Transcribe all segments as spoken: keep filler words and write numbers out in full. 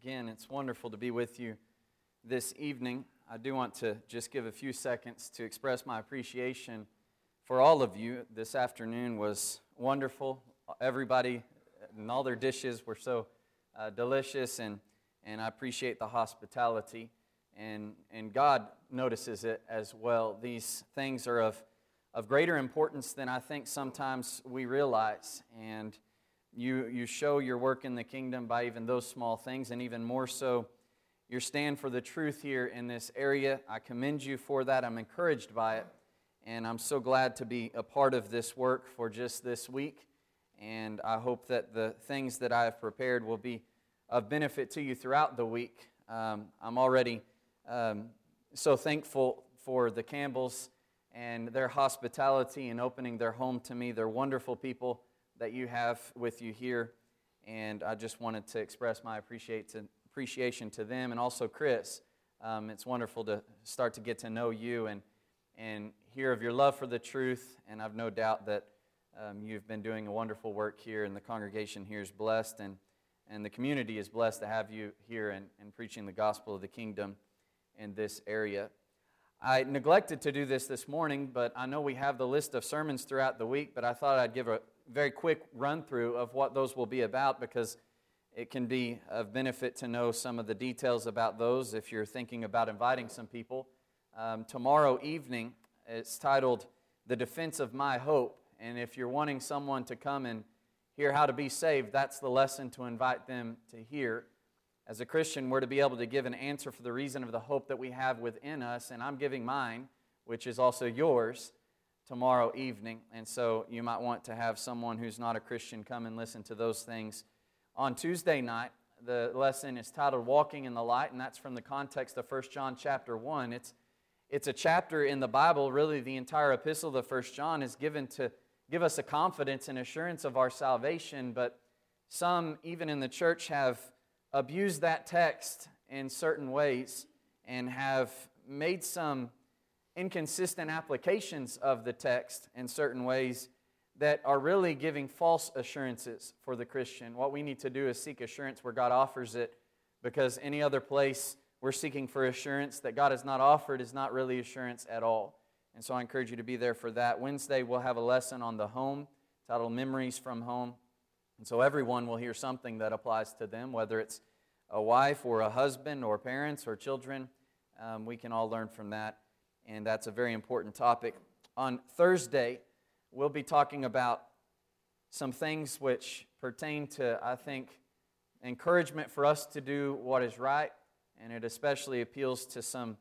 Again, it's wonderful to be with you this evening. I do want to just give a few seconds to express my appreciation for all of you. This afternoon was wonderful. Everybody and all their dishes were so uh, delicious, and, and I appreciate the hospitality. And, and God notices it as well. These things are of, of greater importance than I think sometimes we realize. And You you show your work in the kingdom by even those small things, and even more so, your stand for the truth here in this area. I commend you for that. I'm encouraged by it, and I'm so glad to be a part of this work for just this week. And I hope that the things that I have prepared will be of benefit to you throughout the week. Um, I'm already um, so thankful for the Campbells and their hospitality and opening their home to me. They're wonderful people that you have with you here, and I just wanted to express my appreciate to, appreciation to them, and also Chris. Um, it's wonderful to start to get to know you and and hear of your love for the truth, and I've no doubt that um, you've been doing a wonderful work here, and the congregation here is blessed, and, and the community is blessed to have you here and, and preaching the gospel of the kingdom in this area. I neglected to do this this morning, but I know we have the list of sermons throughout the week, but I thought I'd give a very quick run-through of what those will be about, because it can be of benefit to know some of the details about those if you're thinking about inviting some people. Um, tomorrow evening, it's titled, The Defense of My Hope, and if you're wanting someone to come and hear how to be saved, that's the lesson to invite them to hear. As a Christian, we're to be able to give an answer for the reason of the hope that we have within us, and I'm giving mine, which is also yours, tomorrow evening. And so you might want to have someone who's not a Christian come and listen to those things. On Tuesday night, the lesson is titled Walking in the Light, and that's from the context of First John chapter one. It's, it's a chapter in the Bible, really the entire epistle of First John is given to give us a confidence and assurance of our salvation, but some, even in the church, have abused that text in certain ways and have made some inconsistent applications of the text in certain ways that are really giving false assurances for the Christian. What we need to do is seek assurance where God offers it, because any other place we're seeking for assurance that God has not offered is not really assurance at all. And so I encourage you to be there for that. Wednesday we'll have a lesson on the home titled Memories from Home. And so everyone will hear something that applies to them, whether it's a wife or a husband or parents or children. Um, we can all learn from that. And that's a very important topic. On Thursday, we'll be talking about some things which pertain to, I think, encouragement for us to do what is right, and it especially appeals to some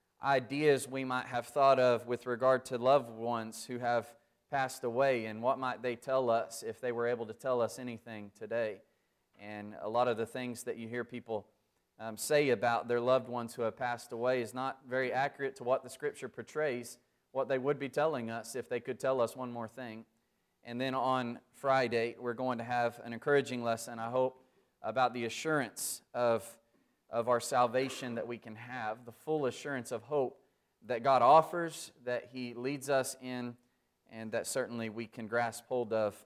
ideas we might have thought of with regard to loved ones who have passed away, and what might they tell us if they were able to tell us anything today. And a lot of the things that you hear people Um, say about their loved ones who have passed away is not very accurate to what the Scripture portrays, what they would be telling us if they could tell us one more thing. And then on Friday, we're going to have an encouraging lesson, I hope, about the assurance of, of our salvation that we can have, the full assurance of hope that God offers, that He leads us in, and that certainly we can grasp hold of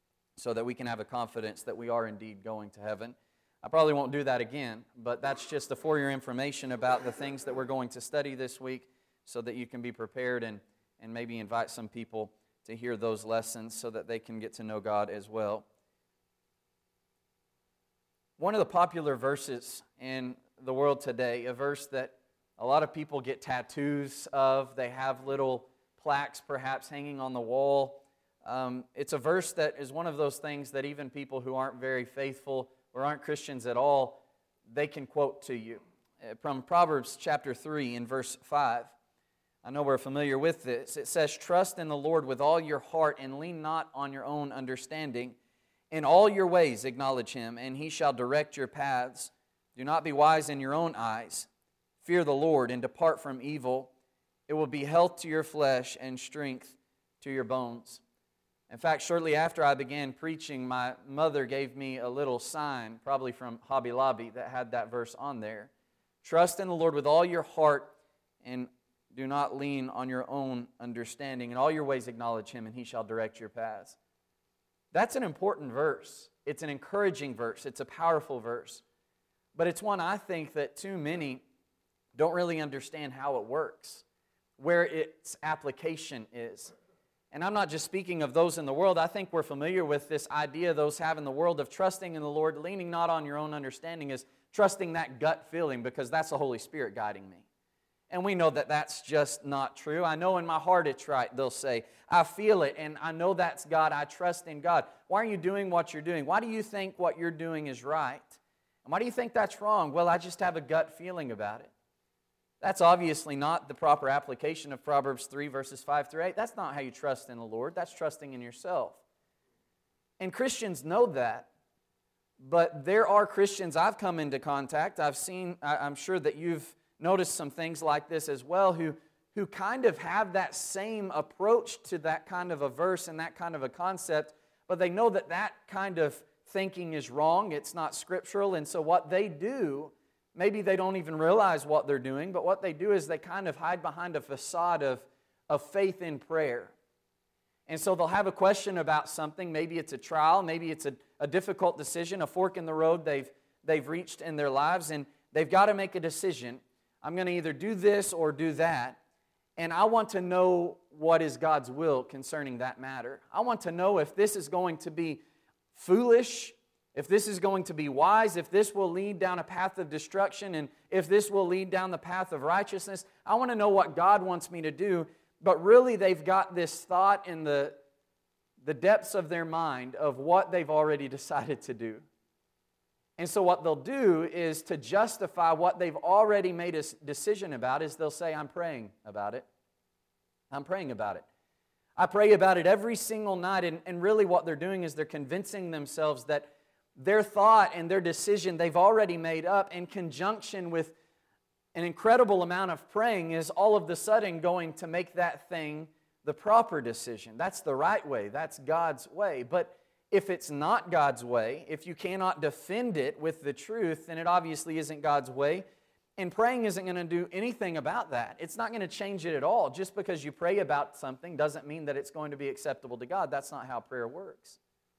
so that we can have a confidence that we are indeed going to heaven. I probably won't do that again, but that's just for your information about the things that we're going to study this week so that you can be prepared and, and maybe invite some people to hear those lessons so that they can get to know God as well. One of the popular verses in the world today, a verse that a lot of people get tattoos of, they have little plaques perhaps hanging on the wall. Um, it's a verse that is one of those things that even people who aren't very faithful or aren't Christians at all, they can quote to you. From Proverbs chapter three in verse five. I know we're familiar with this. It says, "Trust in the Lord with all your heart and lean not on your own understanding. In all your ways acknowledge Him, and He shall direct your paths. Do not be wise in your own eyes. Fear the Lord and depart from evil. It will be health to your flesh and strength to your bones." In fact, shortly after I began preaching, my mother gave me a little sign, probably from Hobby Lobby, that had that verse on there. Trust in the Lord with all your heart and do not lean on your own understanding. In all your ways acknowledge Him, and He shall direct your paths. That's an important verse. It's an encouraging verse. It's a powerful verse. but it's one I think that too many don't really understand how it works, where its application is. And I'm not just speaking of those in the world. I think we're familiar with this idea those have in the world of trusting in the Lord, leaning not on your own understanding, is trusting that gut feeling because that's the Holy Spirit guiding me. And we know that that's just not true. I know in my heart it's right, they'll say. I feel it, and I know that's God. I trust in God. Why are you doing what you're doing? Why do you think what you're doing is right? And why do you think that's wrong? Well, I just have a gut feeling about it. That's obviously not the proper application of Proverbs three, verses five through eight. That's not how you trust in the Lord. That's trusting in yourself. And Christians know that. But there are Christians I've come into contact, I've seen, I'm sure that you've noticed some things like this as well, who, who kind of have that same approach to that kind of a verse and that kind of a concept, but they know that that kind of thinking is wrong, it's not scriptural, and so what they do, maybe they don't even realize what they're doing, but what they do is they kind of hide behind a facade of, of faith in prayer. And so they'll have a question about something, maybe it's a trial, maybe it's a, a difficult decision, a fork in the road they've, they've reached in their lives, and they've got to make a decision. I'm going to either do this or do that, and I want to know what is God's will concerning that matter. I want to know if this is going to be foolish, if this is going to be wise, if this will lead down a path of destruction, and if this will lead down the path of righteousness. I want to know what God wants me to do, but really they've got this thought in the, the depths of their mind of what they've already decided to do. And so what they'll do is to justify what they've already made a decision about is they'll say, I'm praying about it. I'm praying about it. I pray about it every single night, and, and really what they're doing is they're convincing themselves that their thought and their decision they've already made up in conjunction with an incredible amount of praying is all of the sudden going to make that thing the proper decision. That's the right way. That's God's way. But if it's not God's way, if you cannot defend it with the truth, then it obviously isn't God's way. And praying isn't going to do anything about that. It's not going to change it at all. Just because you pray about something doesn't mean that it's going to be acceptable to God. That's not how prayer works.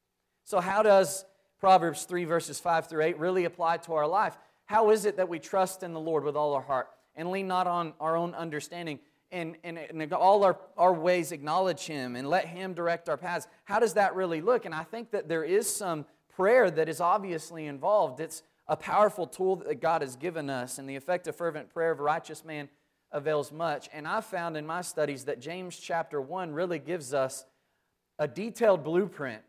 So how does Proverbs three, verses five through eight really apply to our life? How is it that we trust in the Lord with all our heart and lean not on our own understanding and, and, and all our, our ways acknowledge Him and let Him direct our paths? How does that really look? And I think that there is some prayer that is obviously involved. It's a powerful tool that God has given us, and the effective fervent prayer of a righteous man avails much. And I've found in my studies that James chapter one really gives us a detailed blueprint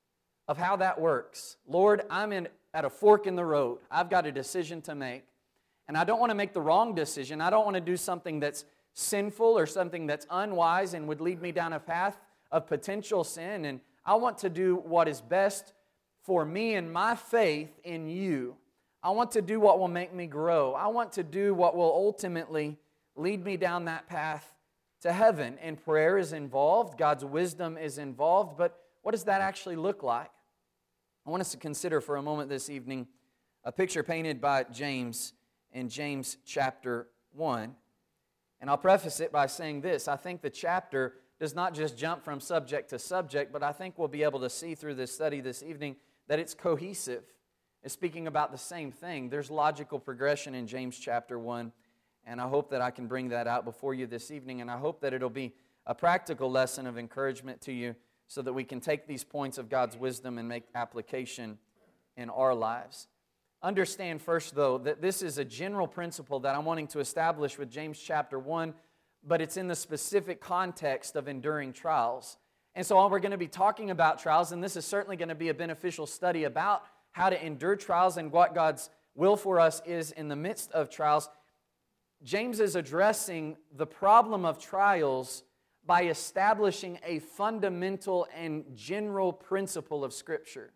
of how that works. Lord, I'm in at a fork in the road. I've got a decision to make, and I don't want to make the wrong decision. I don't want to do something that's sinful or something that's unwise and would lead me down a path of potential sin, and I want to do what is best for me and my faith in You. I want to do what will make me grow. I want to do what will ultimately lead me down that path to heaven. And prayer is involved. God's wisdom is involved. But what does that actually look like? I want us to consider for a moment this evening a picture painted by James in James chapter one. And I'll preface it by saying this. I think the chapter does not just jump from subject to subject, but I think we'll be able to see through this study this evening that it's cohesive. It's speaking about the same thing. There's logical progression in James chapter one, and I hope that I can bring that out before you this evening, and I hope that it'll be a practical lesson of encouragement to you so that we can take these points of God's wisdom and make application in our lives. Understand first, though, that this is a general principle that I'm wanting to establish with James chapter one, but it's in the specific context of enduring trials. And so we're going to be talking about trials, and this is certainly going to be a beneficial study about how to endure trials and what God's will for us is in the midst of trials. James is addressing the problem of trials by establishing a fundamental and general principle of Scripture,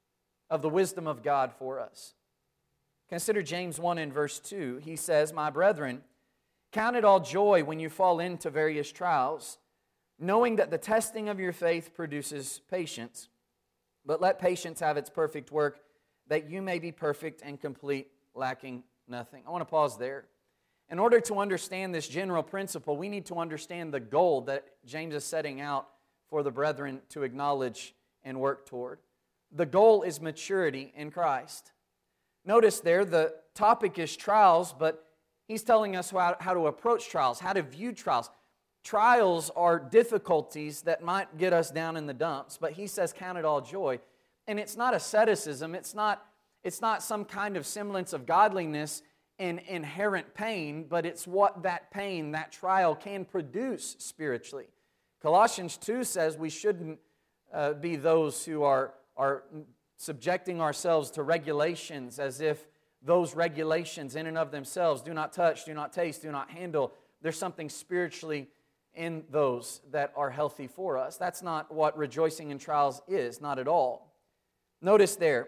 of the wisdom of God for us. Consider James one and verse two. He says, "My brethren, count it all joy when you fall into various trials, knowing that the testing of your faith produces patience. But let patience have its perfect work, that you may be perfect and complete, lacking nothing." I want to pause there. In order to understand this general principle, we need to understand the goal that James is setting out for the brethren to acknowledge and work toward. The goal is maturity in Christ. Notice there, the topic is trials, but he's telling us how, how to approach trials, how to view trials. Trials are difficulties that might get us down in the dumps, but he says count it all joy. And it's not asceticism, it's not, it's not some kind of semblance of godliness in inherent pain, but it's what that pain, that trial can produce spiritually. Colossians two says we shouldn't uh, be those who are, are subjecting ourselves to regulations as if those regulations in and of themselves, do not touch, do not taste, do not handle, there's something spiritually in those that are healthy for us. That's not what rejoicing in trials is, not at all. Notice there,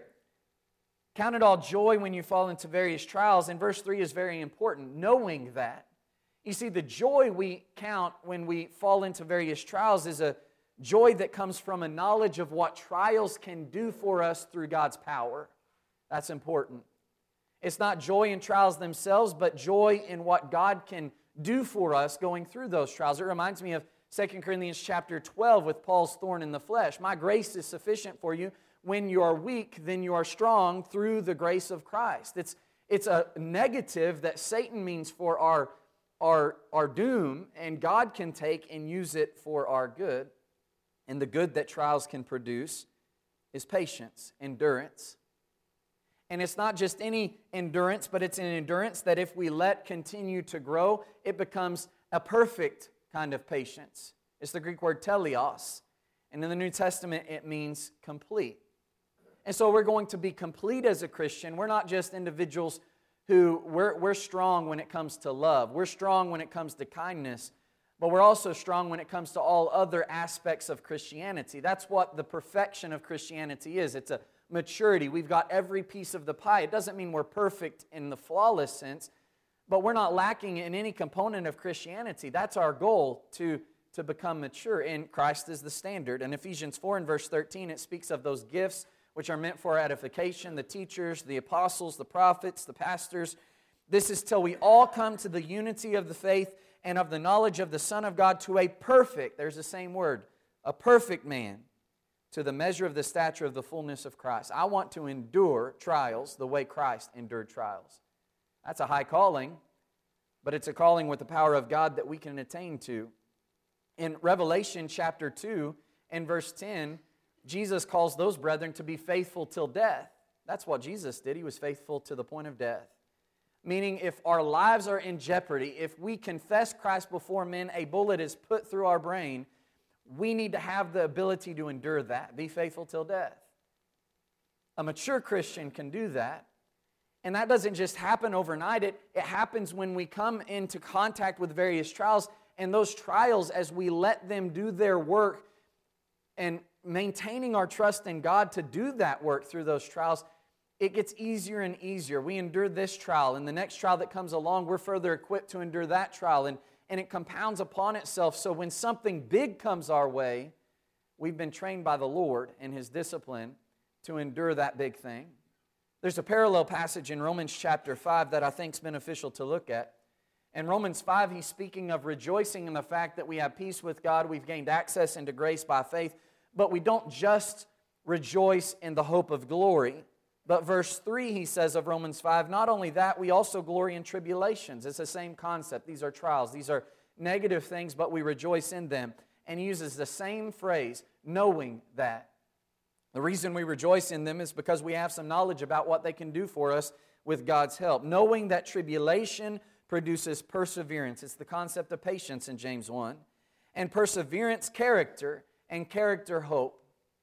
count it all joy when you fall into various trials, and verse three is very important, knowing that. You see, the joy we count when we fall into various trials is a joy that comes from a knowledge of what trials can do for us through God's power. That's important. It's not joy in trials themselves, but joy in what God can do for us going through those trials. It reminds me of Second Corinthians chapter twelve with Paul's thorn in the flesh. My grace is sufficient for you. When you are weak, then you are strong through the grace of Christ. It's, it's a negative that Satan means for our, our, our doom, and God can take and use it for our good. And the good that trials can produce is patience, endurance. And it's not just any endurance, but it's an endurance that if we let continue to grow, it becomes a perfect kind of patience. It's the Greek word teleos. And in the New Testament, it means complete. And so we're going to be complete as a Christian. We're not just individuals who, we're, we're strong when it comes to love. We're strong when it comes to kindness. But we're also strong when it comes to all other aspects of Christianity. That's what the perfection of Christianity is. It's a maturity. We've got every piece of the pie. It doesn't mean we're perfect in the flawless sense, but we're not lacking in any component of Christianity. That's our goal, to, to become mature. And Christ is the standard. In Ephesians four and verse thirteen, it speaks of those gifts which are meant for our edification, the teachers, the apostles, the prophets, the pastors. This is till we all come to the unity of the faith and of the knowledge of the Son of God, to a perfect, there's the same word, a perfect man, to the measure of the stature of the fullness of Christ. I want to endure trials the way Christ endured trials. That's a high calling, but it's a calling with the power of God that we can attain to. In Revelation chapter two and verse ten, Jesus calls those brethren to be faithful till death. That's what Jesus did. He was faithful to the point of death. Meaning, if our lives are in jeopardy, if we confess Christ before men, a bullet is put through our brain, we need to have the ability to endure that. Be faithful till death. A mature Christian can do that. And that doesn't just happen overnight. It, it happens when we come into contact with various trials. And those trials, as we let them do their work and maintaining our trust in God to do that work through those trials, it gets easier and easier. We endure this trial, and the next trial that comes along, we're further equipped to endure that trial, and, and it compounds upon itself. So when something big comes our way, we've been trained by the Lord in His discipline to endure that big thing. There's a parallel passage in Romans chapter five that I think is beneficial to look at. In Romans five, he's speaking of rejoicing in the fact that we have peace with God, we've gained access into grace by faith, but we don't just rejoice in the hope of glory. But verse three, he says of Romans five, not only that, we also glory in tribulations. It's the same concept. These are trials. These are negative things, but we rejoice in them. And he uses the same phrase, knowing that. The reason we rejoice in them is because we have some knowledge about what they can do for us with God's help. Knowing that tribulation produces perseverance. It's the concept of patience in James one. And perseverance, character, and character, hope.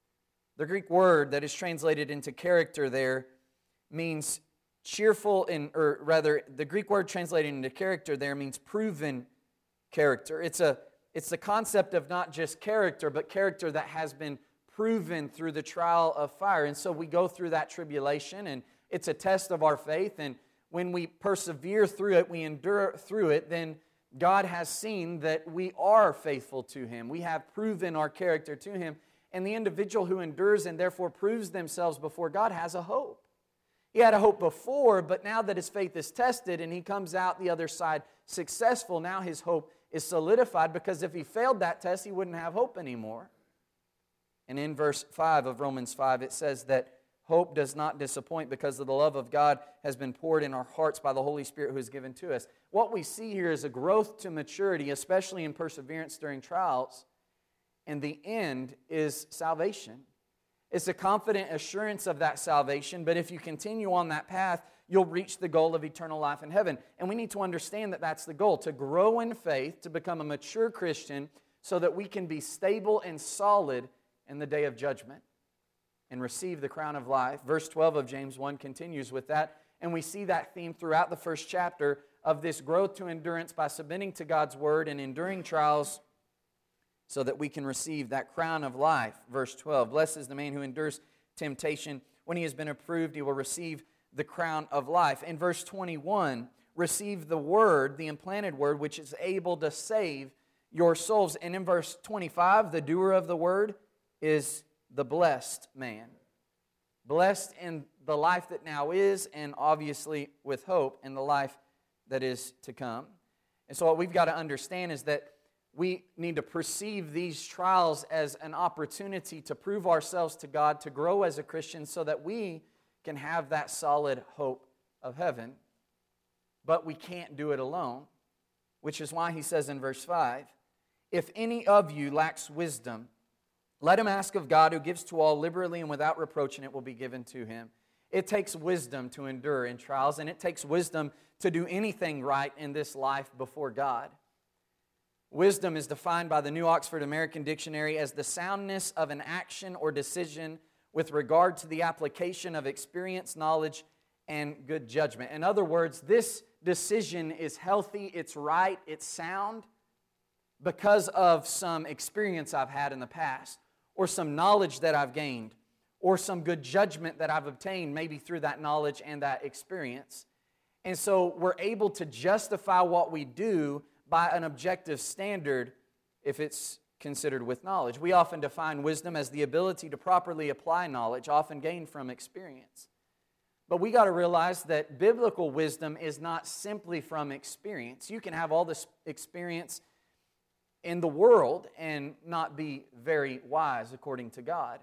The Greek word that is translated into character there means cheerful, and, or rather, the Greek word translated into character there means proven character. It's a it's the concept of not just character, but character that has been proven through the trial of fire. And so we go through that tribulation, and it's a test of our faith. And when we persevere through it, we endure through it, then God has seen that we are faithful to Him. We have proven our character to Him. And the individual who endures and therefore proves themselves before God has a hope. He had a hope before, but now that his faith is tested and he comes out the other side successful, now his hope is solidified, because if he failed that test, he wouldn't have hope anymore. And in verse five of Romans five, it says that hope does not disappoint because of the love of God has been poured in our hearts by the Holy Spirit who is given to us. What we see here is a growth to maturity, especially in perseverance during trials, and the end is salvation. It's a confident assurance of that salvation, but if you continue on that path, you'll reach the goal of eternal life in heaven. And we need to understand that that's the goal, to grow in faith, to become a mature Christian, so that we can be stable and solid in the day of judgment and receive the crown of life. Verse twelve of James one continues with that, and we see that theme throughout the first chapter of this growth to endurance by submitting to God's word and enduring trials so that we can receive that crown of life. Verse twelve, blessed is the man who endures temptation. When he has been approved, he will receive the crown of life. In verse twenty-one, receive the word, the implanted word, which is able to save your souls. And in verse twenty-five, the doer of the word is the blessed man. Blessed in the life that now is, and obviously with hope in the life that is to come. And so what we've got to understand is that we need to perceive these trials as an opportunity to prove ourselves to God, to grow as a Christian, so that we can have that solid hope of heaven. But we can't do it alone, which is why he says in verse five, if any of you lacks wisdom, let him ask of God, who gives to all liberally and without reproach, and it will be given to him. It takes wisdom to endure in trials, and it takes wisdom to do anything right in this life before God. Wisdom is defined by the New Oxford American Dictionary as the soundness of an action or decision with regard to the application of experience, knowledge, and good judgment. In other words, this decision is healthy, it's right, it's sound because of some experience I've had in the past, or some knowledge that I've gained, or some good judgment that I've obtained maybe through that knowledge and that experience. And so we're able to justify what we do by an objective standard if it's considered with knowledge. We often define wisdom as the ability to properly apply knowledge, often gained from experience. But we got to realize that biblical wisdom is not simply from experience. You can have all this experience in the world and not be very wise according to God.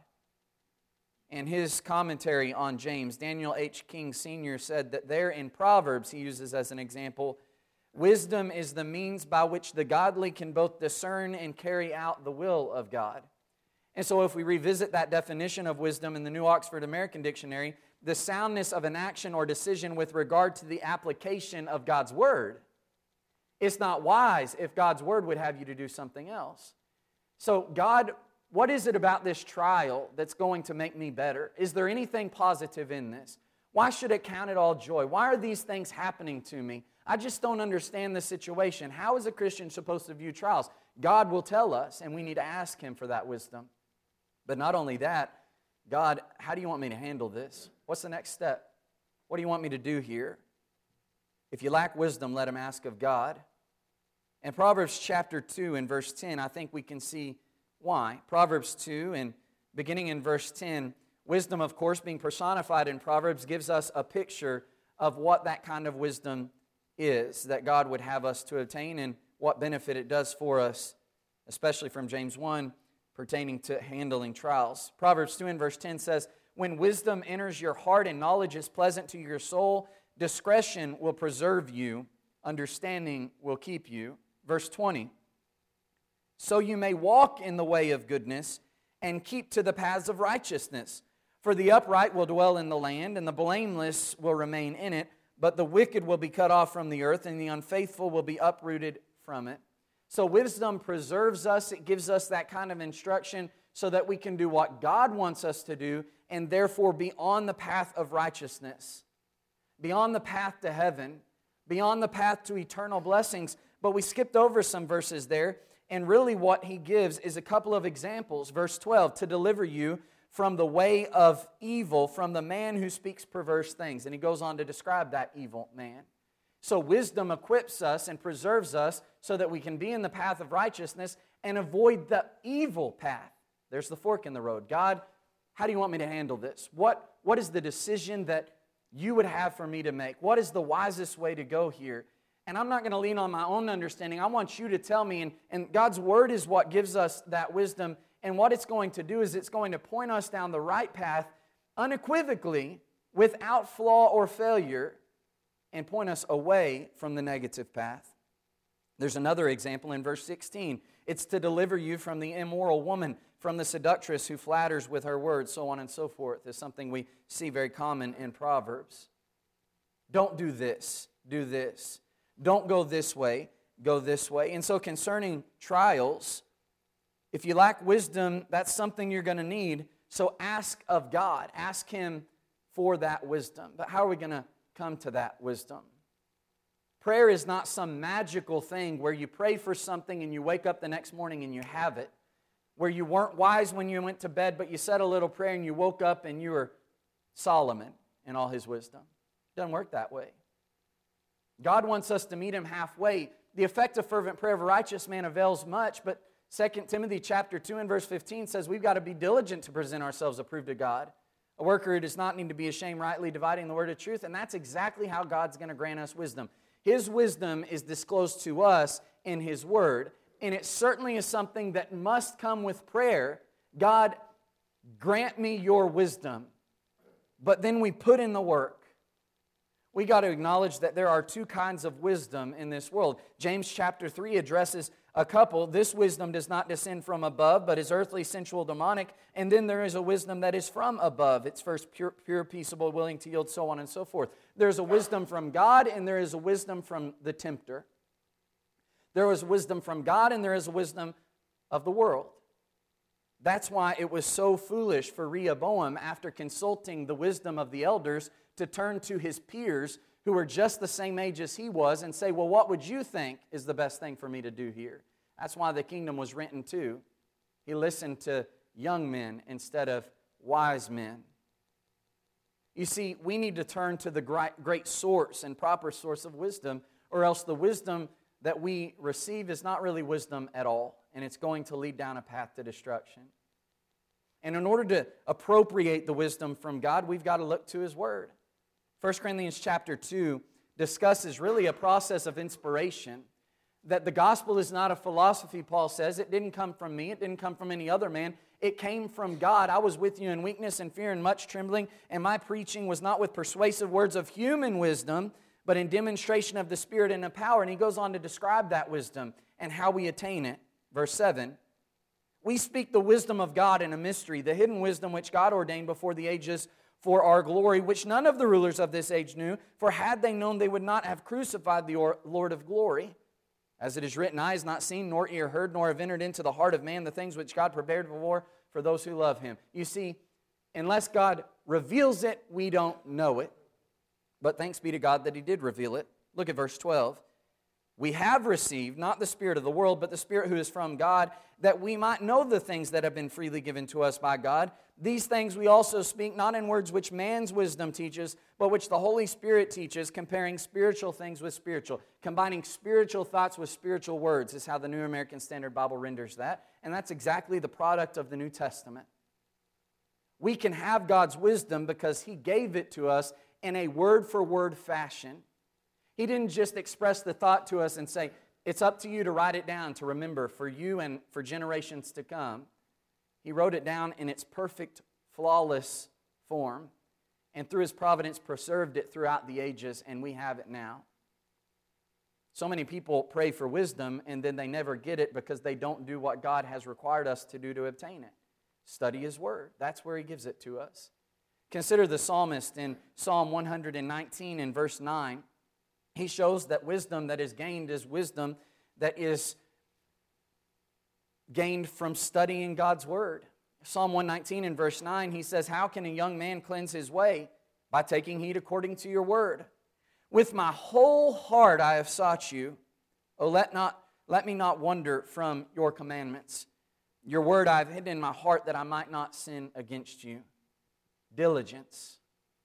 In his commentary on James, Daniel H. King Senior said that there in Proverbs, he uses as an example, wisdom is the means by which the godly can both discern and carry out the will of God. And so if we revisit that definition of wisdom in the New Oxford American Dictionary, the soundness of an action or decision with regard to the application of God's Word. It's not wise if God's Word would have you to do something else. So God, what is it about this trial that's going to make me better? Is there anything positive in this? Why should it count it all joy? Why are these things happening to me? I just don't understand the situation. How is a Christian supposed to view trials? God will tell us, and we need to ask Him for that wisdom. But not only that, God, how do you want me to handle this? What's the next step? What do you want me to do here? If you lack wisdom, let him ask of God. In Proverbs chapter two and verse ten, I think we can see why. Proverbs two, and beginning in verse ten, wisdom, of course, being personified in Proverbs, gives us a picture of what that kind of wisdom is that God would have us to attain and what benefit it does for us, especially from James one, pertaining to handling trials. Proverbs two and verse ten says, when wisdom enters your heart and knowledge is pleasant to your soul, discretion will preserve you, understanding will keep you. Verse twenty, so you may walk in the way of goodness and keep to the paths of righteousness. For the upright will dwell in the land, and the blameless will remain in it, but the wicked will be cut off from the earth, and the unfaithful will be uprooted from it. So wisdom preserves us. It gives us that kind of instruction so that we can do what God wants us to do and therefore be on the path of righteousness, beyond the path to heaven, beyond the path to eternal blessings. But we skipped over some verses there, and really what he gives is a couple of examples. Verse twelve, to deliver you from the way of evil, from the man who speaks perverse things. And he goes on to describe that evil man. So wisdom equips us and preserves us so that we can be in the path of righteousness and avoid the evil path. There's the fork in the road. God, how do you want me to handle this? What, what is the decision that you would have for me to make? What is the wisest way to go here? And I'm not going to lean on my own understanding. I want you to tell me. And, and God's Word is what gives us that wisdom. And what it's going to do is it's going to point us down the right path unequivocally, without flaw or failure, and point us away from the negative path. There's another example in verse sixteen. It's to deliver you from the immoral woman, from the seductress who flatters with her words, so on and so forth. Is something we see very common in Proverbs. Don't do this, do this. Don't go this way, go this way. And so concerning trials, if you lack wisdom, that's something you're going to need. So ask of God. Ask Him for that wisdom. But how are we going to come to that wisdom? Prayer is not some magical thing where you pray for something and you wake up the next morning and you have it. Where you weren't wise when you went to bed, but you said a little prayer and you woke up and you were Solomon in all his wisdom. It doesn't work that way. God wants us to meet Him halfway. The effective fervent prayer of a righteous man avails much, but Second Timothy chapter two and verse fifteen says we've got to be diligent to present ourselves approved to God. A worker who does not need to be ashamed, rightly dividing the word of truth, and that's exactly how God's going to grant us wisdom. His wisdom is disclosed to us in His Word, and it certainly is something that must come with prayer. God, grant me your wisdom. But then we put in the work. We got to acknowledge that there are two kinds of wisdom in this world. James chapter three addresses a couple. This wisdom does not descend from above, but is earthly, sensual, demonic. And then there is a wisdom that is from above. It's first pure, pure, peaceable, willing to yield, so on and so forth. There's a wisdom from God, and there is a wisdom from the tempter. There is wisdom from God, and there is a wisdom of the world. That's why it was so foolish for Rehoboam, after consulting the wisdom of the elders, to turn to his peers who were just the same age as he was and say, well, what would you think is the best thing for me to do here? That's why the kingdom was written too. He listened to young men instead of wise men. You see, we need to turn to the great source and proper source of wisdom, or else the wisdom that we receive is not really wisdom at all, and it's going to lead down a path to destruction. And in order to appropriate the wisdom from God, we've got to look to His Word. First Corinthians chapter two discusses really a process of inspiration. That the gospel is not a philosophy, Paul says. It didn't come from me. It didn't come from any other man. It came from God. I was with you in weakness and fear and much trembling, and my preaching was not with persuasive words of human wisdom, but in demonstration of the Spirit and of power. And he goes on to describe that wisdom and how we attain it. Verse seven, we speak the wisdom of God in a mystery, the hidden wisdom which God ordained before the ages for our glory, which none of the rulers of this age knew, for had they known, they would not have crucified the Lord of glory. As it is written, eye has not seen, nor ear heard, nor have entered into the heart of man the things which God prepared before for those who love Him. You see, unless God reveals it, we don't know it. But thanks be to God that He did reveal it. Look at verse twelve. We have received, not the spirit of the world, but the Spirit who is from God, that we might know the things that have been freely given to us by God. These things we also speak, not in words which man's wisdom teaches, but which the Holy Spirit teaches, comparing spiritual things with spiritual. Combining spiritual thoughts with spiritual words is how the New American Standard Bible renders that. And that's exactly the product of the New Testament. We can have God's wisdom because He gave it to us in a word-for-word fashion. He didn't just express the thought to us and say, it's up to you to write it down, to remember for you and for generations to come. He wrote it down in its perfect, flawless form, and through His providence preserved it throughout the ages, and we have it now. So many people pray for wisdom, and then they never get it because they don't do what God has required us to do to obtain it. Study His Word. That's where He gives it to us. Consider the psalmist in Psalm one nineteen in verse nine. He shows that wisdom that is gained is wisdom that is gained from studying God's Word. Psalm one nineteen in verse nine, he says, how can a young man cleanse his way? By taking heed according to your word. With my whole heart I have sought you. Oh, let not let me not wander from your commandments. Your word I have hidden in my heart that I might not sin against you. Diligence,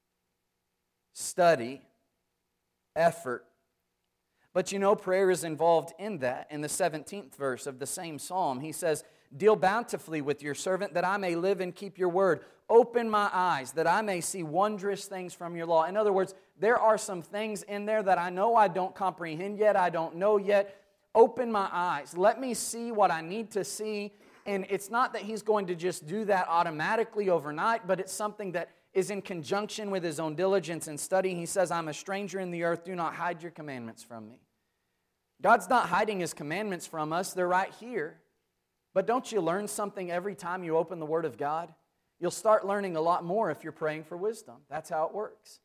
study, effort. But you know, prayer is involved in that. In the seventeenth verse of the same psalm, he says, deal bountifully with your servant that I may live and keep your word. Open my eyes that I may see wondrous things from your law. In other words, there are some things in there that I know I don't comprehend yet, I don't know yet. Open my eyes. Let me see what I need to see. And it's not that He's going to just do that automatically overnight, but it's something that is in conjunction with his own diligence and study. He says, I'm a stranger in the earth, do not hide your commandments from me. God's not hiding his commandments from us, they're right here. But don't you learn something every time you open the Word of God? You'll start learning a lot more if you're praying for wisdom. That's how it works.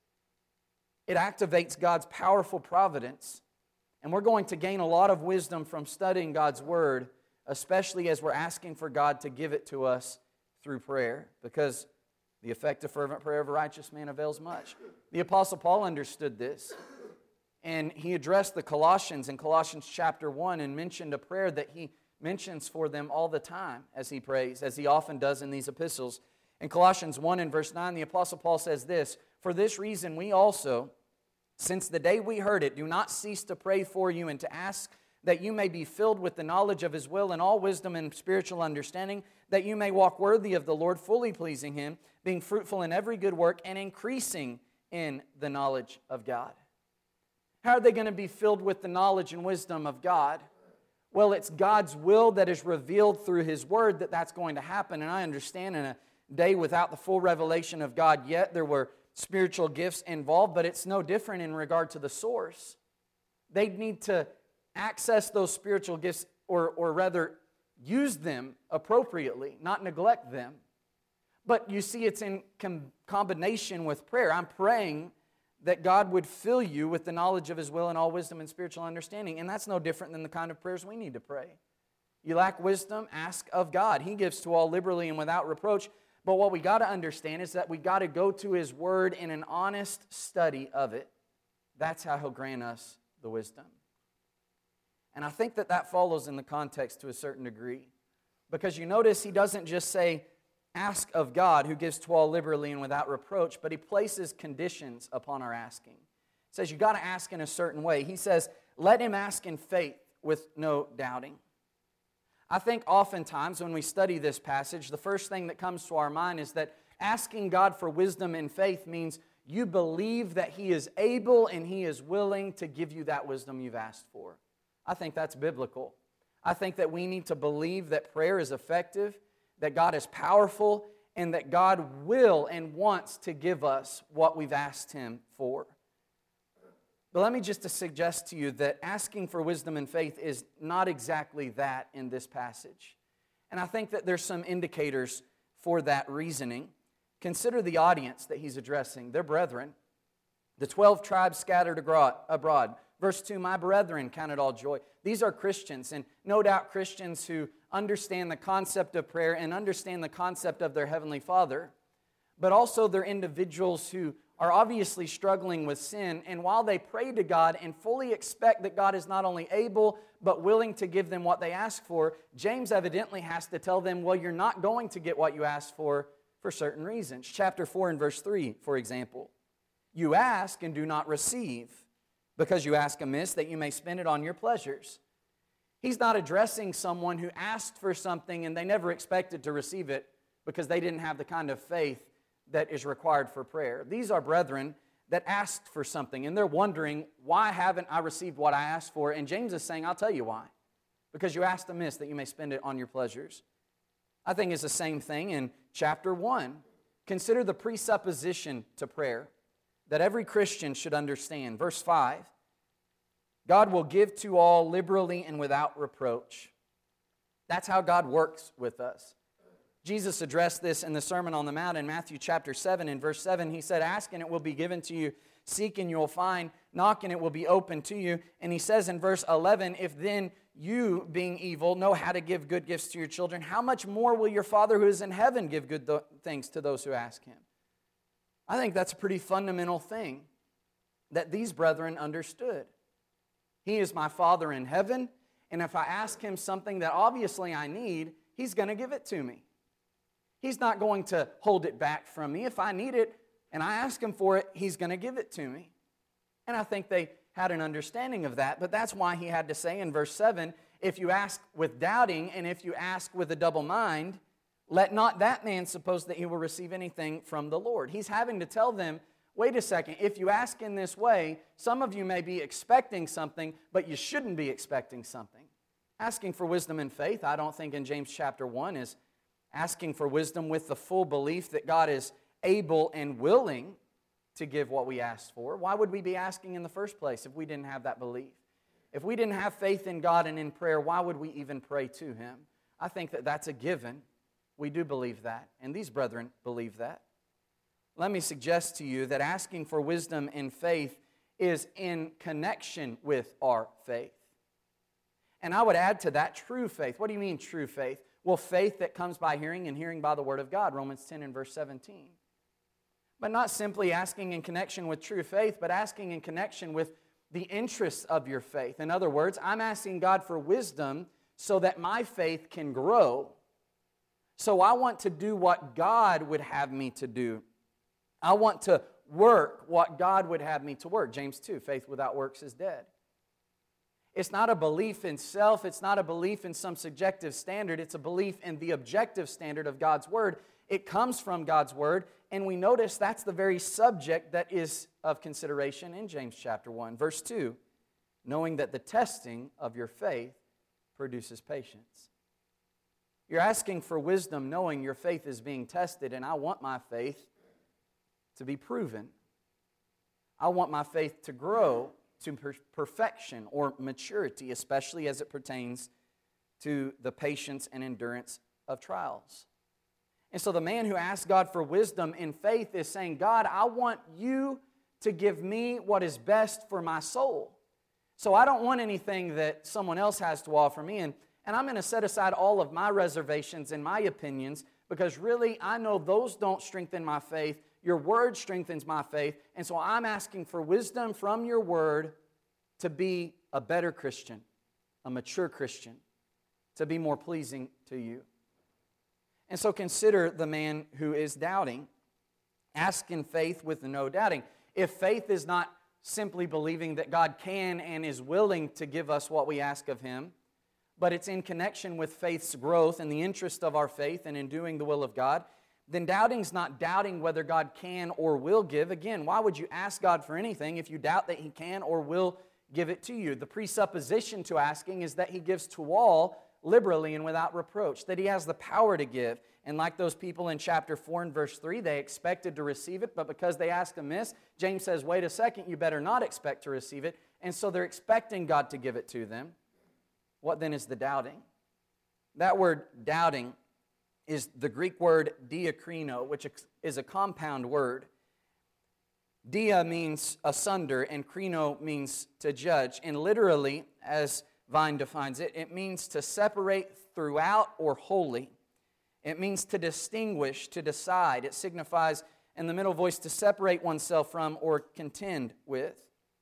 It activates God's powerful providence. And we're going to gain a lot of wisdom from studying God's Word, especially as we're asking for God to give it to us through prayer, because the effective fervent prayer of a righteous man avails much. The Apostle Paul understood this, and he addressed the Colossians in Colossians chapter one and mentioned a prayer that he mentions for them all the time as he prays, as he often does in these epistles. In Colossians one and verse nine, the Apostle Paul says this, For this reason we also, since the day we heard it, do not cease to pray for you and to ask that you may be filled with the knowledge of His will and all wisdom and spiritual understanding, that you may walk worthy of the Lord, fully pleasing Him, being fruitful in every good work and increasing in the knowledge of God. How are they going to be filled with the knowledge and wisdom of God? Well, it's God's will that is revealed through His Word that that's going to happen. And I understand in a day without the full revelation of God yet, there were spiritual gifts involved, but it's no different in regard to the source. They need to access those spiritual gifts, or, or rather use them appropriately, not neglect them. But you see, it's in com- combination with prayer. I'm praying that God would fill you with the knowledge of His will and all wisdom and spiritual understanding. And that's no different than the kind of prayers we need to pray. You lack wisdom, ask of God. He gives to all liberally and without reproach. But what we got to understand is that we got to go to His Word in an honest study of it. That's how He'll grant us the wisdom. And I think that that follows in the context to a certain degree. Because you notice He doesn't just say, ask of God, who gives to all liberally and without reproach, but He places conditions upon our asking. He says, you got to ask in a certain way. He says, let him ask in faith with no doubting. I think oftentimes when we study this passage, the first thing that comes to our mind is that asking God for wisdom in faith means you believe that He is able and He is willing to give you that wisdom you've asked for. I think that's biblical. I think that we need to believe that prayer is effective, that God is powerful, and that God will and wants to give us what we've asked Him for. But let me just suggest to you that asking for wisdom and faith is not exactly that in this passage. And I think that there's some indicators for that reasoning. Consider the audience that He's addressing. They're brethren. The twelve tribes scattered abroad. Verse two, my brethren, count it all joy. These are Christians, and no doubt Christians who understand the concept of prayer and understand the concept of their Heavenly Father, but also they're individuals who are obviously struggling with sin, and while they pray to God and fully expect that God is not only able but willing to give them what they ask for, James evidently has to tell them, well, you're not going to get what you asked for for certain reasons. Chapter four and verse three, for example. You ask and do not receive, because you ask amiss that you may spend it on your pleasures. He's not addressing someone who asked for something and they never expected to receive it because they didn't have the kind of faith that is required for prayer. These are brethren that asked for something and they're wondering, why haven't I received what I asked for? And James is saying, I'll tell you why. Because you asked amiss that you may spend it on your pleasures. I think it's the same thing in chapter one. Consider the presupposition to prayer that every Christian should understand. Verse five, God will give to all liberally and without reproach. That's how God works with us. Jesus addressed this in the Sermon on the Mount in Matthew chapter seven. In verse seven, He said, ask and it will be given to you. Seek and you will find. Knock and it will be opened to you. And He says in verse eleven, if then you, being evil, know how to give good gifts to your children, how much more will your Father who is in heaven give good th- things to those who ask Him? I think that's a pretty fundamental thing that these brethren understood. He is my Father in heaven, and if I ask Him something that obviously I need, He's going to give it to me. He's not going to hold it back from me. If I need it and I ask Him for it, He's going to give it to me. And I think they had an understanding of that, but that's why He had to say in verse seven, if you ask with doubting and if you ask with a double mind, let not that man suppose that he will receive anything from the Lord. He's having to tell them, wait a second, if you ask in this way, some of you may be expecting something, but you shouldn't be expecting something. Asking for wisdom and faith, I don't think in James chapter one is asking for wisdom with the full belief that God is able and willing to give what we asked for. Why would we be asking in the first place if we didn't have that belief? If we didn't have faith in God and in prayer, why would we even pray to Him? I think that that's a given. We do believe that, and these brethren believe that. Let me suggest to you that asking for wisdom and faith is in connection with our faith. And I would add to that true faith. What do you mean true faith? Well, faith that comes by hearing, and hearing by the Word of God, Romans ten and verse seventeen. But not simply asking in connection with true faith, but asking in connection with the interests of your faith. In other words, I'm asking God for wisdom so that my faith can grow. So I want to do what God would have me to do. I want to work what God would have me to work. James two, faith without works is dead. It's not a belief in self. It's not a belief in some subjective standard. It's a belief in the objective standard of God's Word. It comes from God's Word, and we notice that's the very subject that is of consideration in James chapter one. Verse two, knowing that the testing of your faith produces patience. You're asking for wisdom knowing your faith is being tested, and I want my faith to be proven. I want my faith to grow to per- perfection or maturity, especially as it pertains to the patience and endurance of trials. And so the man who asks God for wisdom in faith is saying, God, I want you to give me what is best for my soul. So I don't want anything that someone else has to offer me, and, and I'm going to set aside all of my reservations and my opinions, because really I know those don't strengthen my faith. Your Word strengthens my faith, and so I'm asking for wisdom from your Word to be a better Christian, a mature Christian, to be more pleasing to you. And so consider the man who is doubting. Ask in faith with no doubting. If faith is not simply believing that God can and is willing to give us what we ask of Him, but it's in connection with faith's growth and the interest of our faith and in doing the will of God, then doubting's not doubting whether God can or will give. Again, why would you ask God for anything if you doubt that He can or will give it to you? The presupposition to asking is that He gives to all liberally and without reproach, that He has the power to give. And like those people in chapter four and verse three, they expected to receive it, but because they asked amiss, James says, wait a second, you better not expect to receive it. And so they're expecting God to give it to them. What then is the doubting? That word doubting is the Greek word diakrino, which is a compound word. Dia means asunder, and krino means to judge. And literally, as Vine defines it, it means to separate throughout or wholly. It means to distinguish, to decide. It signifies, in the middle voice, to separate oneself from or contend with.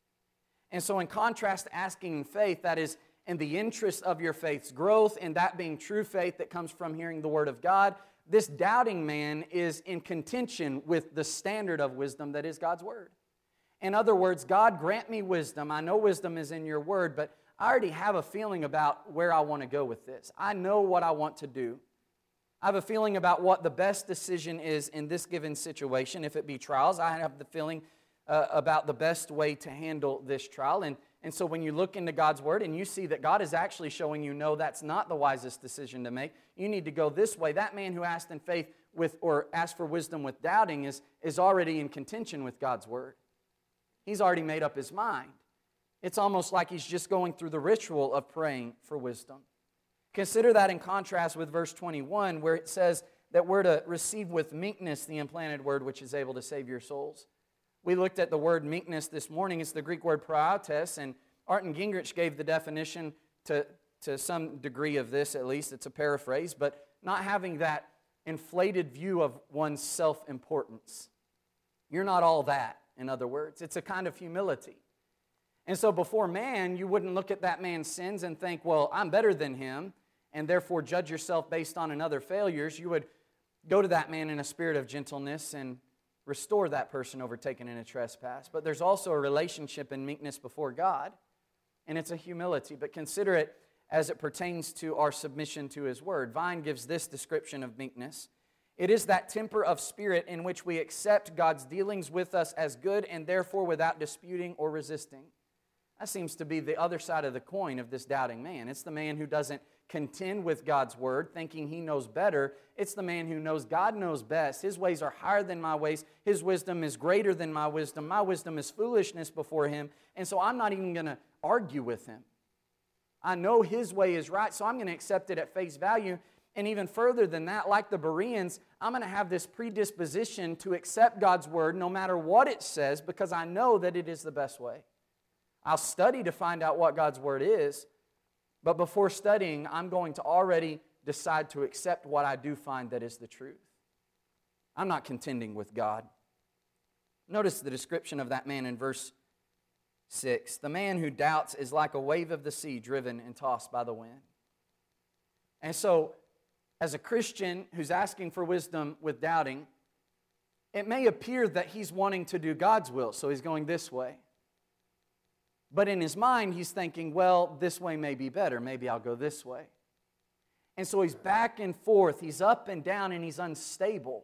And so in contrast to asking in faith, that is in the interest of your faith's growth, and that being true faith that comes from hearing the Word of God, this doubting man is in contention with the standard of wisdom that is God's Word. In other words, God, grant me wisdom. I know wisdom is in your Word, but I already have a feeling about where I want to go with this. I know what I want to do. I have a feeling about what the best decision is in this given situation. If it be trials, I have the feeling uh, about the best way to handle this trial. And, and so when you look into God's Word and you see that God is actually showing you, no, that's not the wisest decision to make. You need to go this way. That man who asked in faith with, or asked for wisdom with doubting is, is already in contention with God's Word. He's already made up his mind. It's almost like he's just going through the ritual of praying for wisdom. Consider that in contrast with verse twenty-one, where it says that we're to receive with meekness the implanted word which is able to save your souls. We looked at the word meekness this morning. It's the Greek word praotes, and Arton Gingrich gave the definition to, to some degree of this, at least. It's a paraphrase, but not having that inflated view of one's self-importance. You're not all that, in other words. It's a kind of humility. And so before man, you wouldn't look at that man's sins and think, well, I'm better than him, and therefore judge yourself based on another failures. You would go to that man in a spirit of gentleness and restore that person overtaken in a trespass. But there's also a relationship in meekness before God, and it's a humility. But consider it as it pertains to our submission to His Word. Vine gives this description of meekness. It is that temper of spirit in which we accept God's dealings with us as good and therefore without disputing or resisting. That seems to be the other side of the coin of this doubting man. It's the man who doesn't contend with God's word, thinking he knows better. It's the man who knows God knows best. His ways are higher than my ways. His wisdom is greater than my wisdom. My wisdom is foolishness before him. And so I'm not even going to argue with him. I know his way is right, so I'm going to accept it at face value. And even further than that, like the Bereans, I'm going to have this predisposition to accept God's word no matter what it says, because I know that it is the best way. I'll study to find out what God's word is, but before studying, I'm going to already decide to accept what I do find that is the truth. I'm not contending with God. Notice the description of that man in verse six. The man who doubts is like a wave of the sea driven and tossed by the wind. And so, as a Christian who's asking for wisdom with doubting, it may appear that he's wanting to do God's will, so he's going this way. But in his mind, he's thinking, well, this way may be better. Maybe I'll go this way. And so he's back and forth. He's up and down, and he's unstable.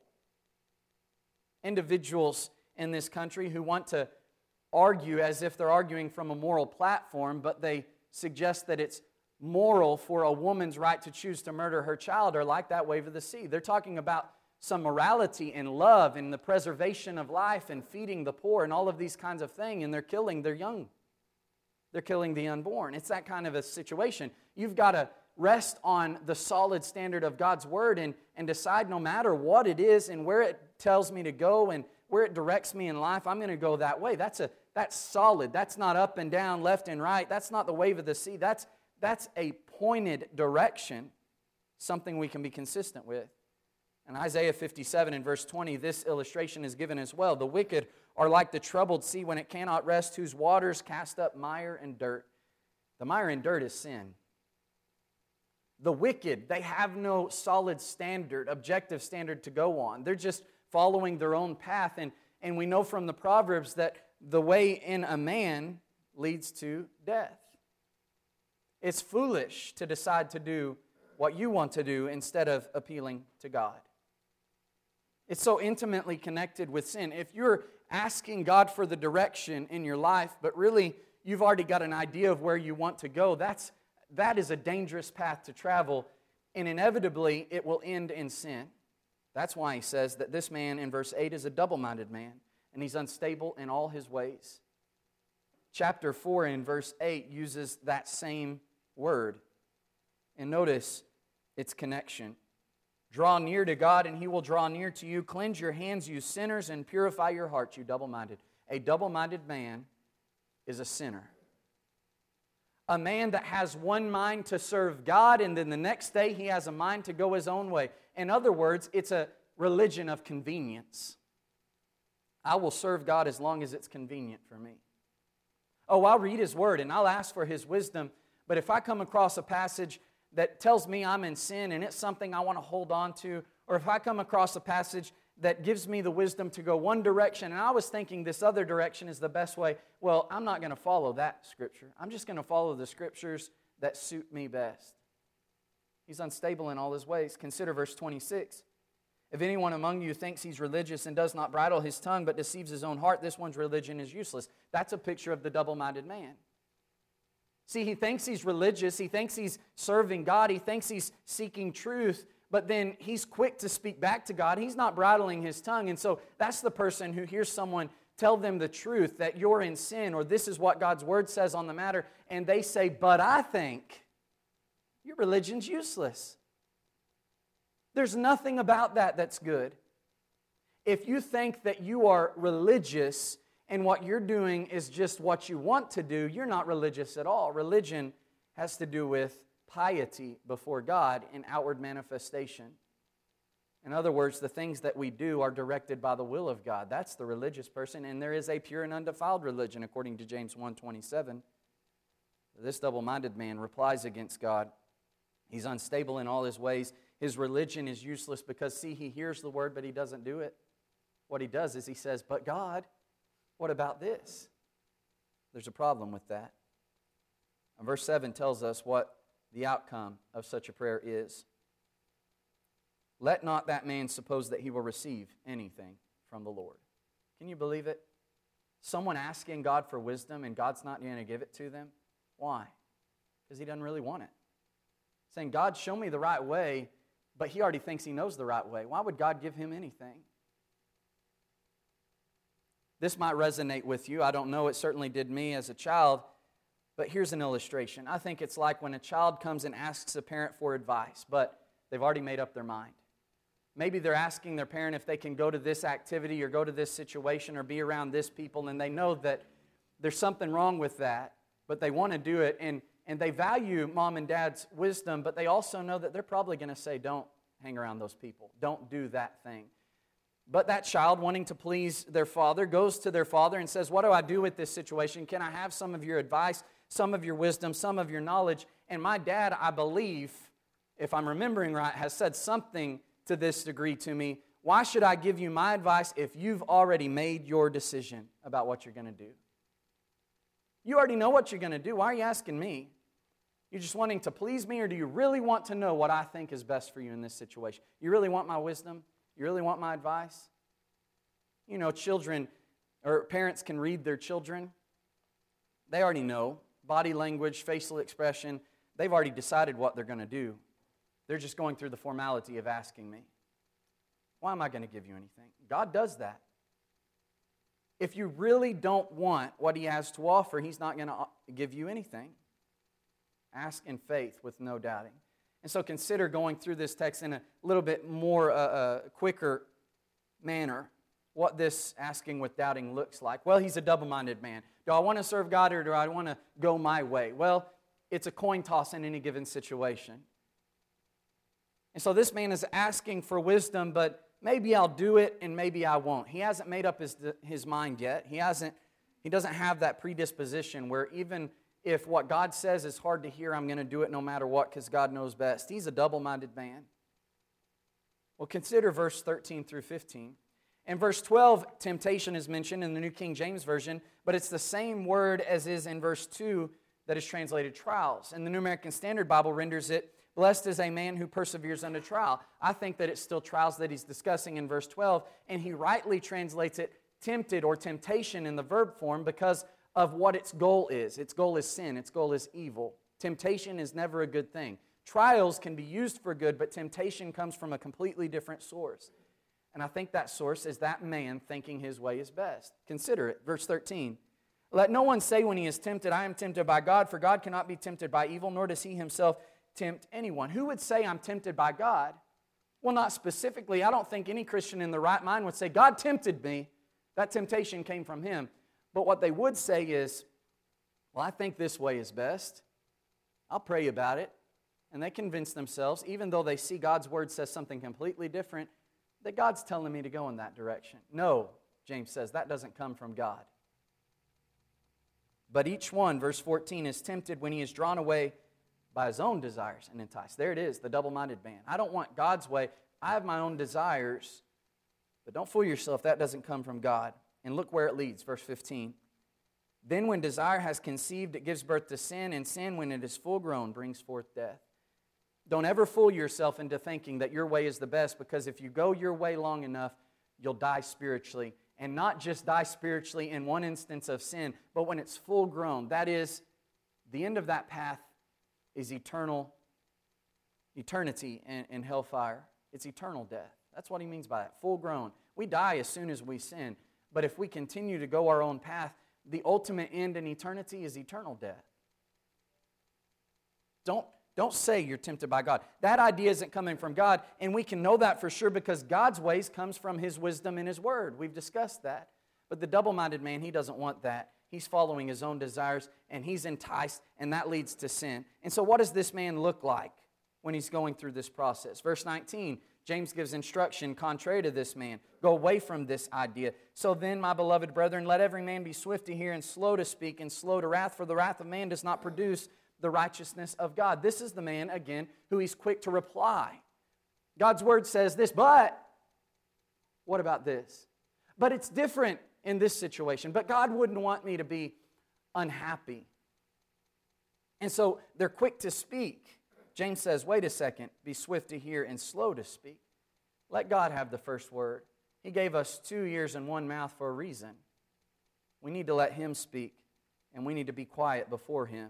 Individuals in this country who want to argue as if they're arguing from a moral platform, but they suggest that it's moral for a woman's right to choose to murder her child are like that wave of the sea. They're talking about some morality and love and the preservation of life and feeding the poor and all of these kinds of things, and they're killing their young. They're killing the unborn. It's that kind of a situation. You've got to rest on the solid standard of God's word and, and decide no matter what it is and where it tells me to go and where it directs me in life, I'm going to go that way. That's a that's solid. That's not up and down, left and right. That's not the wave of the sea. That's, that's a pointed direction, something we can be consistent with. In Isaiah fifty-seven and verse twenty, this illustration is given as well. The wicked are like the troubled sea when it cannot rest, whose waters cast up mire and dirt. The mire and dirt is sin. The wicked, they have no solid standard, objective standard to go on. They're just following their own path. And, and we know from the Proverbs that the way in a man leads to death. It's foolish to decide to do what you want to do instead of appealing to God. It's so intimately connected with sin. If you're asking God for the direction in your life, but really you've already got an idea of where you want to go, that's, that is a dangerous path to travel, and inevitably it will end in sin. That's why he says that this man in verse eight is a double-minded man, and he's unstable in all his ways. Chapter four in verse eight uses that same word. And notice its connection. Draw near to God, and He will draw near to you. Cleanse your hands, you sinners, and purify your hearts, you double-minded. A double-minded man is a sinner. A man that has one mind to serve God, and then the next day he has a mind to go his own way. In other words, it's a religion of convenience. I will serve God as long as it's convenient for me. Oh, I'll read His Word, and I'll ask for His wisdom, but if I come across a passage that tells me I'm in sin and it's something I want to hold on to, or if I come across a passage that gives me the wisdom to go one direction and I was thinking this other direction is the best way, well, I'm not going to follow that scripture. I'm just going to follow the scriptures that suit me best. He's unstable in all his ways. Consider verse twenty-six. If anyone among you thinks he's religious and does not bridle his tongue but deceives his own heart, this one's religion is useless. That's a picture of the double-minded man. See, he thinks he's religious, he thinks he's serving God, he thinks he's seeking truth, but then he's quick to speak back to God. He's not bridling his tongue, and so that's the person who hears someone tell them the truth, that you're in sin, or this is what God's Word says on the matter, and they say, but I think your religion's useless. There's nothing about that that's good. If you think that you are religious and what you're doing is just what you want to do, you're not religious at all. Religion has to do with piety before God in outward manifestation. In other words, the things that we do are directed by the will of God. That's the religious person, and there is a pure and undefiled religion, according to James one twenty-seven. This double-minded man replies against God. He's unstable in all his ways. His religion is useless because, see, he hears the word, but he doesn't do it. What he does is he says, but God, what about this? There's a problem with that. And verse seven tells us what the outcome of such a prayer is. Let not that man suppose that he will receive anything from the Lord. Can you believe it? someone asking God for wisdom and God's not going to give it to them? Why? Because he doesn't really want it. Saying, God, show me the right way, but he already thinks he knows the right way. Why would God give him anything? This might resonate with you. I don't know. It certainly did me as a child. But here's an illustration. I think it's like when a child comes and asks a parent for advice, but they've already made up their mind. Maybe they're asking their parent if they can go to this activity or go to this situation or be around this people, and they know that there's something wrong with that, but they want to do it, and, and they value mom and dad's wisdom, but they also know that they're probably going to say, don't hang around those people. Don't do that thing. But that child, wanting to please their father, goes to their father and says, what do I do with this situation? Can I have some of your advice, some of your wisdom, some of your knowledge? And my dad, I believe, if I'm remembering right, has said something to this degree to me. Why should I give you my advice if you've already made your decision about what you're going to do? You already know what you're going to do. Why are you asking me? You're just wanting to please me, or do you really want to know what I think is best for you in this situation? You really want my wisdom? You really want my advice? You know, children or parents can read their children. They already know. Body language, facial expression, they've already decided what they're going to do. They're just going through the formality of asking me. Why am I going to give you anything? God does that. If you really don't want what he has to offer, he's not going to give you anything. Ask in faith with no doubting. And so consider going through this text in a little bit more uh, uh, quicker manner, what this asking with doubting looks like. Well, he's a double-minded man. Do I want to serve God or do I want to go my way? Well, it's a coin toss in any given situation. And so this man is asking for wisdom, but maybe I'll do it and maybe I won't. He hasn't made up his, his mind yet. He hasn't. He doesn't have that predisposition where even if what God says is hard to hear, I'm going to do it no matter what because God knows best. He's a double-minded man. Well, consider verse thirteen through fifteen. In verse twelve, temptation is mentioned in the New King James Version, but it's the same word as is in verse two that is translated trials. And the New American Standard Bible renders it, blessed is a man who perseveres under trial. I think that it's still trials that he's discussing in verse twelve, and he rightly translates it tempted or temptation in the verb form because of what its goal is. Its goal is sin. Its goal is evil. Temptation is never a good thing. Trials can be used for good, but temptation comes from a completely different source. And I think that source is that man thinking his way is best. Consider it. Verse thirteen. Let no one say when he is tempted, I am tempted by God, for God cannot be tempted by evil, nor does he himself tempt anyone. Who would say I'm tempted by God? Well, not specifically. I don't think any Christian in the right mind would say, God tempted me. That temptation came from him. But what they would say is, well, I think this way is best. I'll pray about it. And they convince themselves, even though they see God's word says something completely different, that God's telling me to go in that direction. No, James says, that doesn't come from God. But each one, verse fourteen, is tempted when he is drawn away by his own desires and enticed. There it is, the double-minded man. I don't want God's way. I have my own desires. But don't fool yourself, that doesn't come from God. And look where it leads, verse fifteen. Then when desire has conceived, it gives birth to sin, and sin, when it is full grown, brings forth death. Don't ever fool yourself into thinking that your way is the best, because if you go your way long enough, you'll die spiritually. And not just die spiritually in one instance of sin, but when it's full grown. That is, the end of that path is eternal, eternity in, in hellfire. It's eternal death. That's what he means by that, full grown. We die as soon as we sin. But if we continue to go our own path, the ultimate end in eternity is eternal death. Don't, don't say you're tempted by God. That idea isn't coming from God, and we can know that for sure because God's ways comes from his wisdom and his word. We've discussed that. But the double-minded man, he doesn't want that. He's following his own desires, and he's enticed, and that leads to sin. And so what does this man look like when he's going through this process? Verse nineteen, James gives instruction contrary to this man. Go away from this idea. So then, my beloved brethren, let every man be swift to hear and slow to speak and slow to wrath, for the wrath of man does not produce the righteousness of God. This is the man, again, who he's quick to reply. God's word says this, but what about this? But it's different in this situation. But God wouldn't want me to be unhappy. And so they're quick to speak. James says, wait a second, be swift to hear and slow to speak. Let God have the first word. He gave us two ears and one mouth for a reason. We need to let Him speak, and we need to be quiet before Him.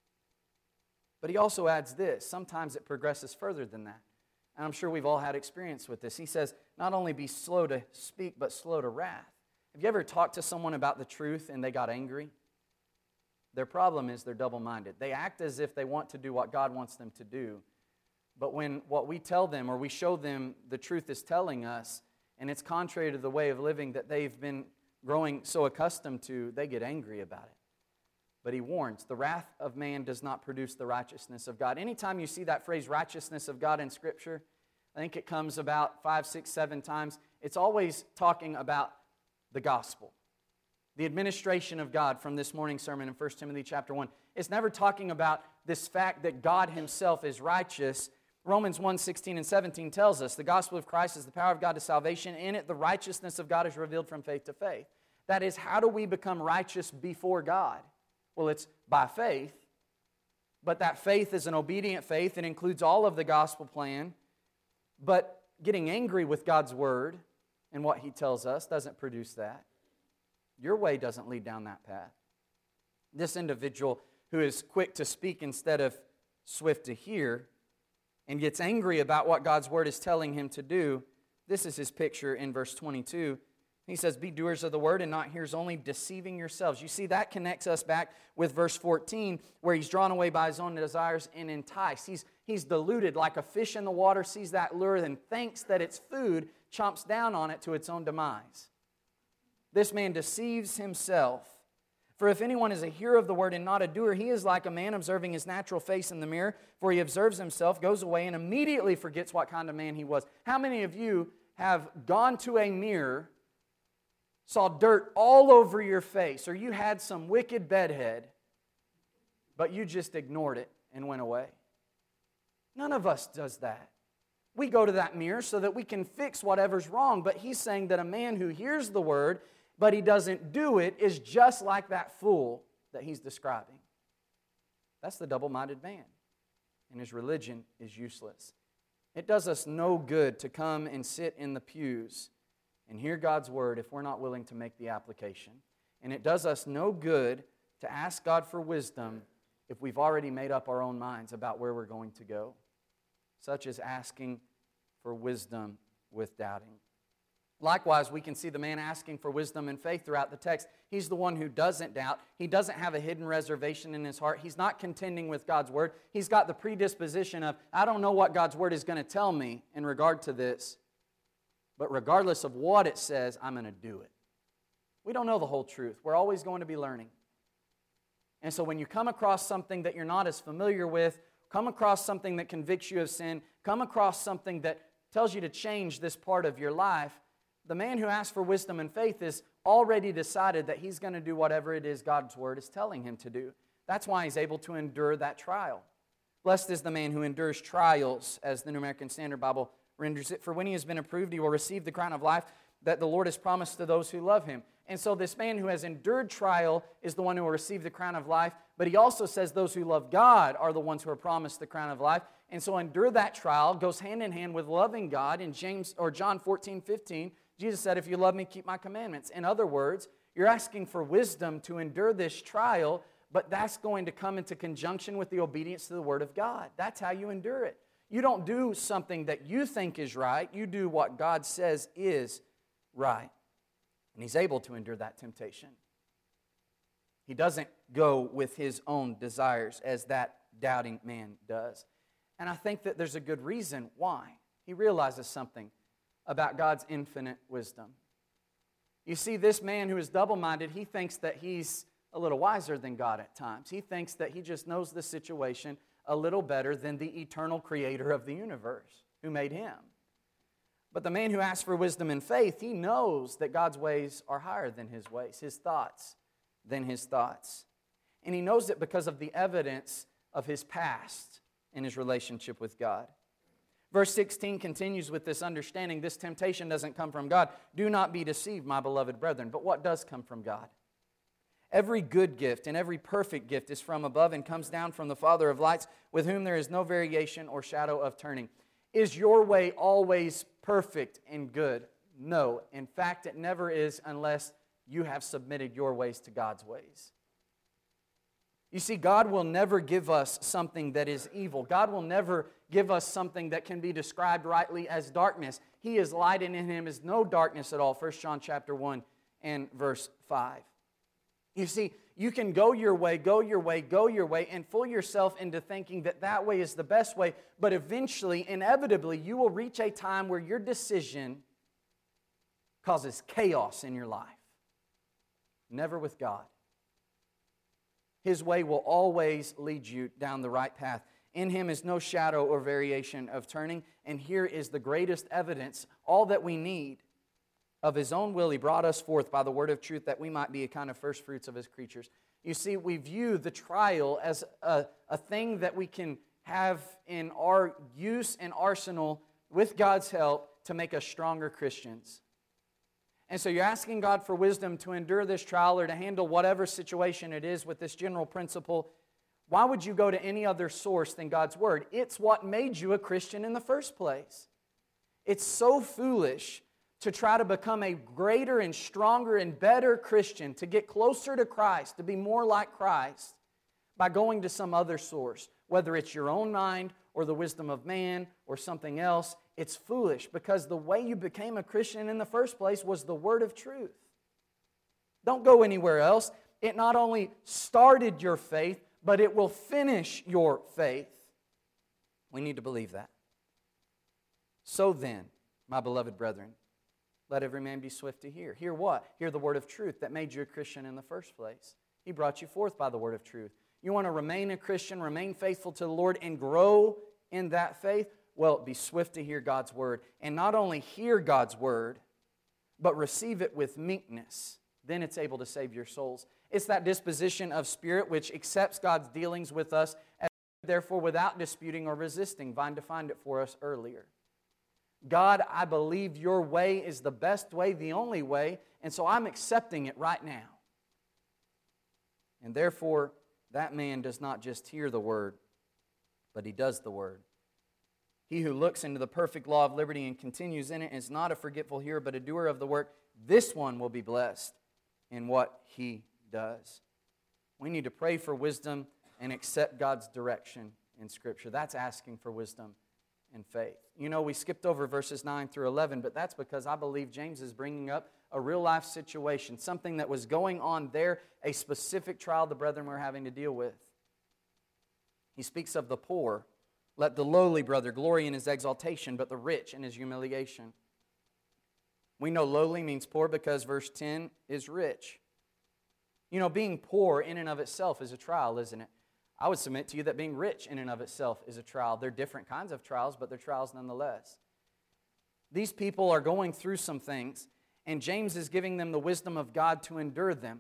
But he also adds this. Sometimes it progresses further than that. And I'm sure we've all had experience with this. He says, not only be slow to speak, but slow to wrath. Have you ever talked to someone about the truth and they got angry? Their problem is they're double-minded. They act as if they want to do what God wants them to do. But when what we tell them or we show them the truth is telling us, and it's contrary to the way of living that they've been growing so accustomed to, they get angry about it. But he warns, the wrath of man does not produce the righteousness of God. Anytime you see that phrase, righteousness of God in Scripture, I think it comes about five, six, seven times. It's always talking about the gospel. The administration of God from this morning's sermon in First Timothy chapter one. It's never talking about this fact that God Himself is righteous. Romans one, sixteen and seventeen tells us the gospel of Christ is the power of God to salvation. In it, the righteousness of God is revealed from faith to faith. That is, how do we become righteous before God? Well, it's by faith. But that faith is an obedient faith. It includes all of the gospel plan. But getting angry with God's word and what He tells us doesn't produce that. Your way doesn't lead down that path. This individual who is quick to speak instead of swift to hear and gets angry about what God's word is telling him to do, this is his picture in verse twenty-two. He says, be doers of the word and not hearers only, deceiving yourselves. You see, that connects us back with verse fourteen, where he's drawn away by his own desires and enticed. He's, he's deluded like a fish in the water, sees that lure and thinks that it's food, chomps down on it to its own demise. This man deceives himself. For if anyone is a hearer of the word and not a doer, he is like a man observing his natural face in the mirror, for he observes himself, goes away, and immediately forgets what kind of man he was. How many of you have gone to a mirror, saw dirt all over your face, or you had some wicked bedhead, but you just ignored it and went away? None of us does that. We go to that mirror so that we can fix whatever's wrong, but he's saying that a man who hears the word but he doesn't do it is just like that fool that he's describing. That's the double-minded man, and his religion is useless. It does us no good to come and sit in the pews and hear God's word if we're not willing to make the application. And it does us no good to ask God for wisdom if we've already made up our own minds about where we're going to go, such as asking for wisdom with doubting. Likewise, we can see the man asking for wisdom and faith throughout the text. He's the one who doesn't doubt. He doesn't have a hidden reservation in his heart. He's not contending with God's word. He's got the predisposition of, I don't know what God's word is going to tell me in regard to this, but regardless of what it says, I'm going to do it. We don't know the whole truth. We're always going to be learning. And so when you come across something that you're not as familiar with, come across something that convicts you of sin, come across something that tells you to change this part of your life, the man who asks for wisdom and faith is already decided that he's going to do whatever it is God's word is telling him to do. That's why he's able to endure that trial. Blessed is the man who endures trials, as the New American Standard Bible renders it. For when he has been approved, he will receive the crown of life that the Lord has promised to those who love him. And so this man who has endured trial is the one who will receive the crown of life. But he also says those who love God are the ones who are promised the crown of life. And so endure that trial goes hand in hand with loving God. In James or John fourteen fifteen, Jesus said, if you love me, keep my commandments. In other words, you're asking for wisdom to endure this trial, but that's going to come into conjunction with the obedience to the Word of God. That's how you endure it. You don't do something that you think is right. You do what God says is right. And he's able to endure that temptation. He doesn't go with his own desires as that doubting man does. And I think that there's a good reason why. He realizes something about God's infinite wisdom. You see, this man who is double-minded, he thinks that he's a little wiser than God at times. He thinks that he just knows the situation a little better than the eternal creator of the universe who made him. But the man who asks for wisdom and faith, he knows that God's ways are higher than his ways, his thoughts than his thoughts. And he knows it because of the evidence of his past in his relationship with God. Verse sixteen continues with this understanding. This temptation doesn't come from God. Do not be deceived, my beloved brethren. But what does come from God? Every good gift and every perfect gift is from above and comes down from the Father of lights, with whom there is no variation or shadow of turning. Is your way always perfect and good? No. In fact, it never is unless you have submitted your ways to God's ways. You see, God will never give us something that is evil. God will never give us something that can be described rightly as darkness. He is light, and in Him is no darkness at all. First John chapter one and verse five. You see, you can go your way, go your way, go your way, and fool yourself into thinking that that way is the best way, but eventually, inevitably, you will reach a time where your decision causes chaos in your life. Never with God. His way will always lead you down the right path. In Him is no shadow or variation of turning, and here is the greatest evidence, all that we need. Of His own will, He brought us forth by the word of truth that we might be a kind of first fruits of His creatures. You see, we view the trial as a, a thing that we can have in our use and arsenal with God's help to make us stronger Christians. And so you're asking God for wisdom to endure this trial or to handle whatever situation it is with this general principle. Why would you go to any other source than God's Word? It's what made you a Christian in the first place. It's so foolish to try to become a greater and stronger and better Christian, to get closer to Christ, to be more like Christ, by going to some other source, whether it's your own mind or the wisdom of man or something else. It's foolish because the way you became a Christian in the first place was the word of truth. Don't go anywhere else. It not only started your faith, but it will finish your faith. We need to believe that. So then, my beloved brethren, let every man be swift to hear. Hear what? Hear the word of truth that made you a Christian in the first place. He brought you forth by the word of truth. You want to remain a Christian, remain faithful to the Lord, and grow in that faith? Well, be swift to hear God's word. And not only hear God's word, but receive it with meekness. Then it's able to save your souls. It's that disposition of spirit which accepts God's dealings with us, as therefore without disputing or resisting. Vine defined it for us earlier. God, I believe your way is the best way, the only way, and so I'm accepting it right now. And therefore, that man does not just hear the word, but he does the word. He who looks into the perfect law of liberty and continues in it is not a forgetful hearer, but a doer of the work. This one will be blessed in what he does. We need to pray for wisdom and accept God's direction in Scripture. That's asking for wisdom and faith. You know, we skipped over verses nine through eleven, but that's because I believe James is bringing up a real-life situation, something that was going on there, a specific trial the brethren were having to deal with. He speaks of the poor. Let the lowly brother glory in his exaltation, but the rich in his humiliation. We know lowly means poor because verse ten is rich. You know, being poor in and of itself is a trial, isn't it? I would submit to you that being rich in and of itself is a trial. They're different kinds of trials, but they're trials nonetheless. These people are going through some things, and James is giving them the wisdom of God to endure them.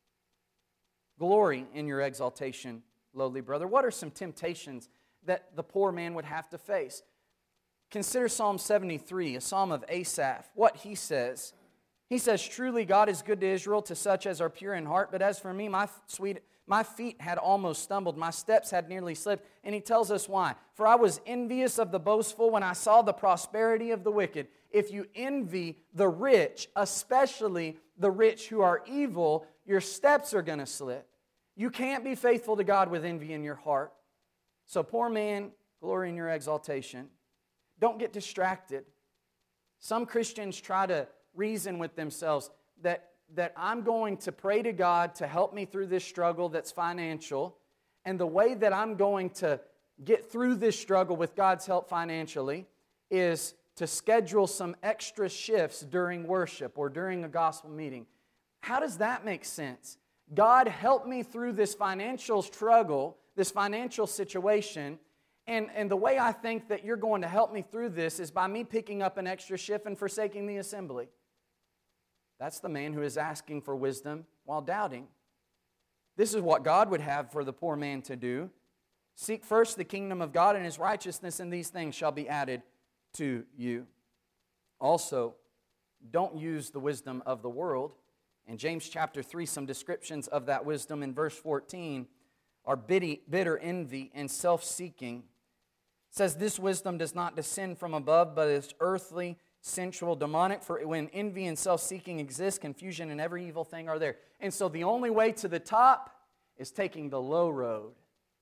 Glory in your exaltation, lowly brother. What are some temptations that the poor man would have to face? Consider Psalm seventy-three, a psalm of Asaph. What he says. He says, truly God is good to Israel, to such as are pure in heart. But as for me, my sweet, my feet had almost stumbled. My steps had nearly slipped. And he tells us why. For I was envious of the boastful when I saw the prosperity of the wicked. If you envy the rich, especially the rich who are evil, your steps are going to slip. You can't be faithful to God with envy in your heart. So poor man, glory in your exaltation. Don't get distracted. Some Christians try to reason with themselves that, that I'm going to pray to God to help me through this struggle that's financial, and the way that I'm going to get through this struggle with God's help financially is to schedule some extra shifts during worship or during a gospel meeting. How does that make sense? God, help me through this financial struggle, this financial situation, and, and the way I think that you're going to help me through this is by me picking up an extra shift and forsaking the assembly. That's the man who is asking for wisdom while doubting. This is what God would have for the poor man to do. Seek first the kingdom of God and His righteousness, and these things shall be added to you. Also, don't use the wisdom of the world. In James chapter three, some descriptions of that wisdom in verse fourteen are bitter envy and self-seeking. It says, this wisdom does not descend from above, but is earthly, sensual, demonic. For when envy and self-seeking exist, confusion and every evil thing are there. And so the only way to the top is taking the low road.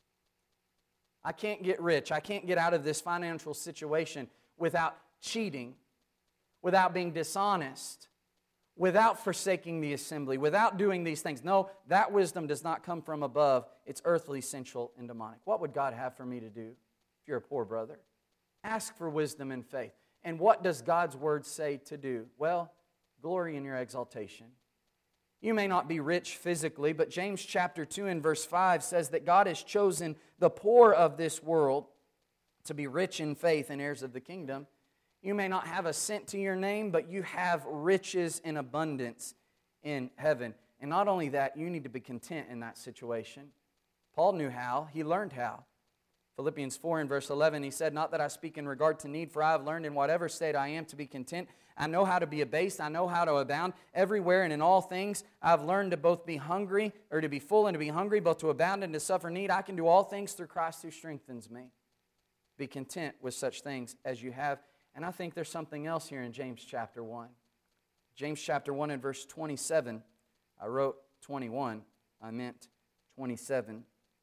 I can't get rich. I can't get out of this financial situation without cheating, without being dishonest, without forsaking the assembly, without doing these things. No, that wisdom does not come from above. It's earthly, sensual, and demonic. What would God have for me to do if you're a poor brother? Ask for wisdom and faith. And what does God's Word say to do? Well, glory in your exaltation. You may not be rich physically, but James chapter two and verse five says that God has chosen the poor of this world to be rich in faith and heirs of the kingdom. You may not have a cent to your name, but you have riches in abundance in heaven. And not only that, you need to be content in that situation. Paul knew how. He learned how. Philippians four and verse eleven, he said, "Not that I speak in regard to need, for I have learned in whatever state I am to be content. I know how to be abased. I know how to abound. Everywhere and in all things, I've learned to both be hungry, or to be full and to be hungry, both to abound and to suffer need. I can do all things through Christ who strengthens me." Be content with such things as you have. And I think there's something else here in James chapter one. James chapter one and verse twenty-seven. I wrote twenty-one. I meant twenty-seven.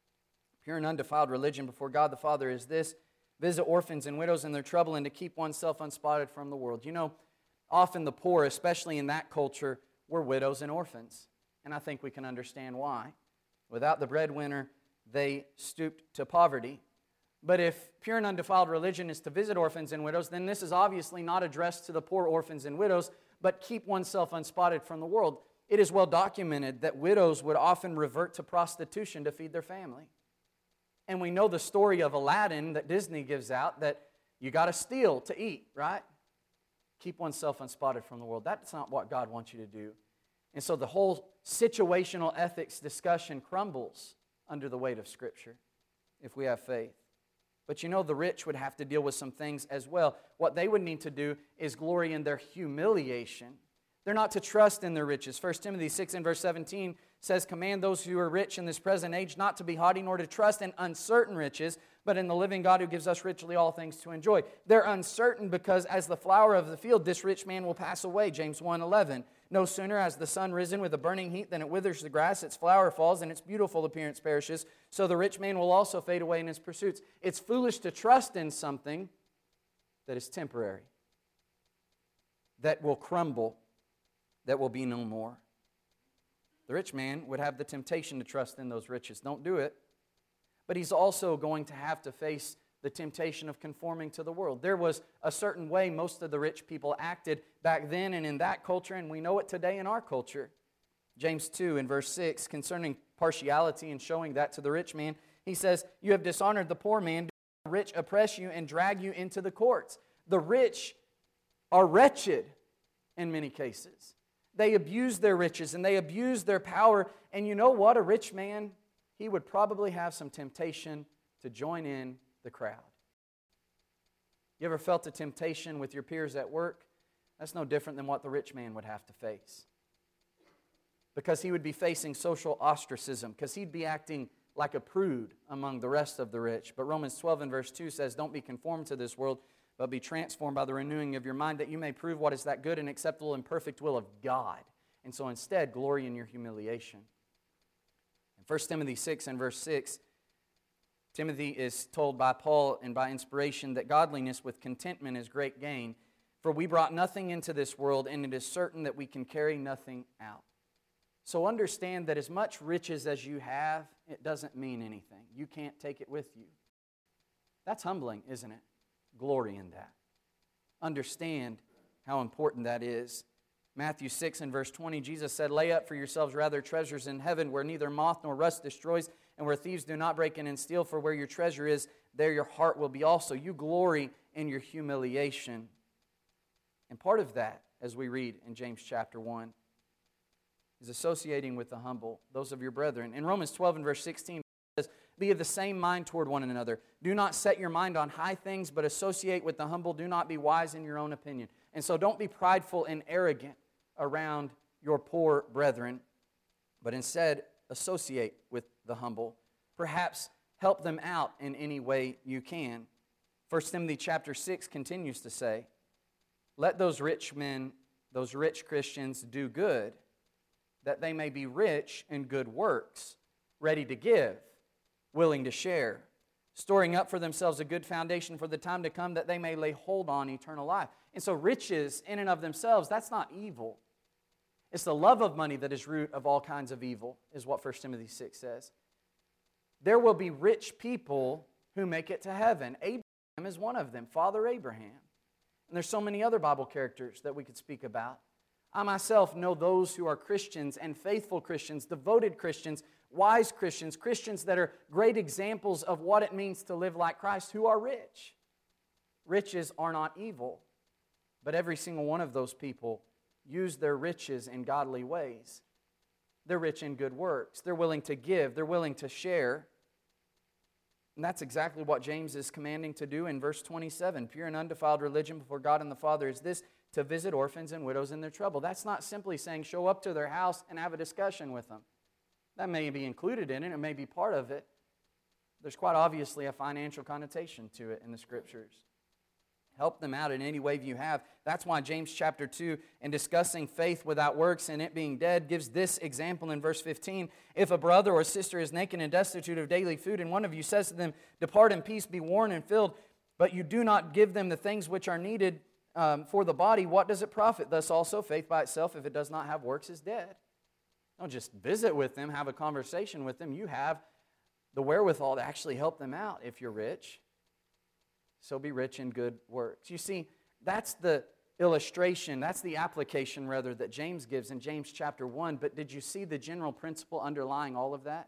Pure and undefiled religion before God the Father is this: visit orphans and widows in their trouble and to keep oneself unspotted from the world. You know, often the poor, especially in that culture, were widows and orphans. And I think we can understand why. Without the breadwinner, they stooped to poverty. But if pure and undefiled religion is to visit orphans and widows, then this is obviously not addressed to the poor orphans and widows, but keep oneself unspotted from the world. It is well documented that widows would often revert to prostitution to feed their family. And we know the story of Aladdin that Disney gives out, that you got to steal to eat, right? Keep oneself unspotted from the world. That's not what God wants you to do. And so the whole situational ethics discussion crumbles under the weight of Scripture if we have faith. But you know, the rich would have to deal with some things as well. What they would need to do is glory in their humiliation. They're not to trust in their riches. First Timothy six and verse seventeen says, "Command those who are rich in this present age not to be haughty, nor to trust in uncertain riches, but in the living God who gives us richly all things to enjoy." They're uncertain because as the flower of the field, this rich man will pass away. James one eleven. "No sooner has the sun risen with a burning heat than it withers the grass, its flower falls, and its beautiful appearance perishes. So the rich man will also fade away in his pursuits." It's foolish to trust in something that is temporary, that will crumble, that will be no more. The rich man would have the temptation to trust in those riches. Don't do it. But he's also going to have to face the temptation of conforming to the world. There was a certain way most of the rich people acted back then and in that culture, and we know it today in our culture. James two and verse six, concerning partiality and showing that to the rich man, he says, "You have dishonored the poor man. Do the rich oppress you and drag you into the courts?" The rich are wretched in many cases. They abuse their riches and they abuse their power. And you know what? A rich man, he would probably have some temptation to join in the crowd. You ever felt a temptation with your peers at work? That's no different than what the rich man would have to face. Because he would be facing social ostracism, because he'd be acting like a prude among the rest of the rich. But Romans twelve and verse two says, "Don't be conformed to this world, but be transformed by the renewing of your mind, that you may prove what is that good and acceptable and perfect will of God." And so instead, glory in your humiliation. In First Timothy six and verse six, Timothy is told by Paul and by inspiration that godliness with contentment is great gain. "For we brought nothing into this world, and it is certain that we can carry nothing out." So understand that as much riches as you have, it doesn't mean anything. You can't take it with you. That's humbling, isn't it? Glory in that. Understand how important that is. Matthew six and verse twenty, Jesus said, "Lay up for yourselves rather treasures in heaven, where neither moth nor rust destroys, and where thieves do not break in and steal. For where your treasure is, there your heart will be also." You glory in your humiliation. And part of that, as we read in James chapter one, is associating with the humble, those of your brethren. In Romans twelve and verse sixteen, it says, "Be of the same mind toward one another. Do not set your mind on high things, but associate with the humble. Do not be wise in your own opinion." And so don't be prideful and arrogant around your poor brethren, but instead associate with the humble. Perhaps help them out in any way you can. First Timothy chapter six continues to say, Let those rich men, those rich Christians, do good, that they may be rich in good works, ready to give, willing to share, storing up for themselves a good foundation for the time to come, that they may lay hold on eternal life. And so riches in and of themselves, that's not evil. It's the love of money that is root of all kinds of evil, is what First Timothy six says. There will be rich people who make it to heaven. Abraham is one of them, Father Abraham. And there's so many other Bible characters that we could speak about. I myself know those who are Christians and faithful Christians, devoted Christians, wise Christians, Christians that are great examples of what it means to live like Christ, who are rich. Riches are not evil, but every single one of those people use their riches in godly ways. They're rich in good works. They're willing to give. They're willing to share. And that's exactly what James is commanding to do in verse twenty-seven. Pure and undefiled religion before God and the Father is this, to visit orphans and widows in their trouble. That's not simply saying show up to their house and have a discussion with them. That may be included in it. It may be part of it. There's quite obviously a financial connotation to it in the Scriptures. Help them out in any way you have. That's why James chapter two, in discussing faith without works and it being dead, gives this example in verse fifteen. If a brother or sister is naked and destitute of daily food, and one of you says to them, depart in peace, be warmed and filled, but you do not give them the things which are needed um, for the body, what does it profit? Thus also faith by itself, if it does not have works, is dead. Don't just visit with them, have a conversation with them. You have the wherewithal to actually help them out if you're rich. So be rich in good works. You see, that's the illustration, that's the application, rather, that James gives in James chapter one. But did you see the general principle underlying all of that?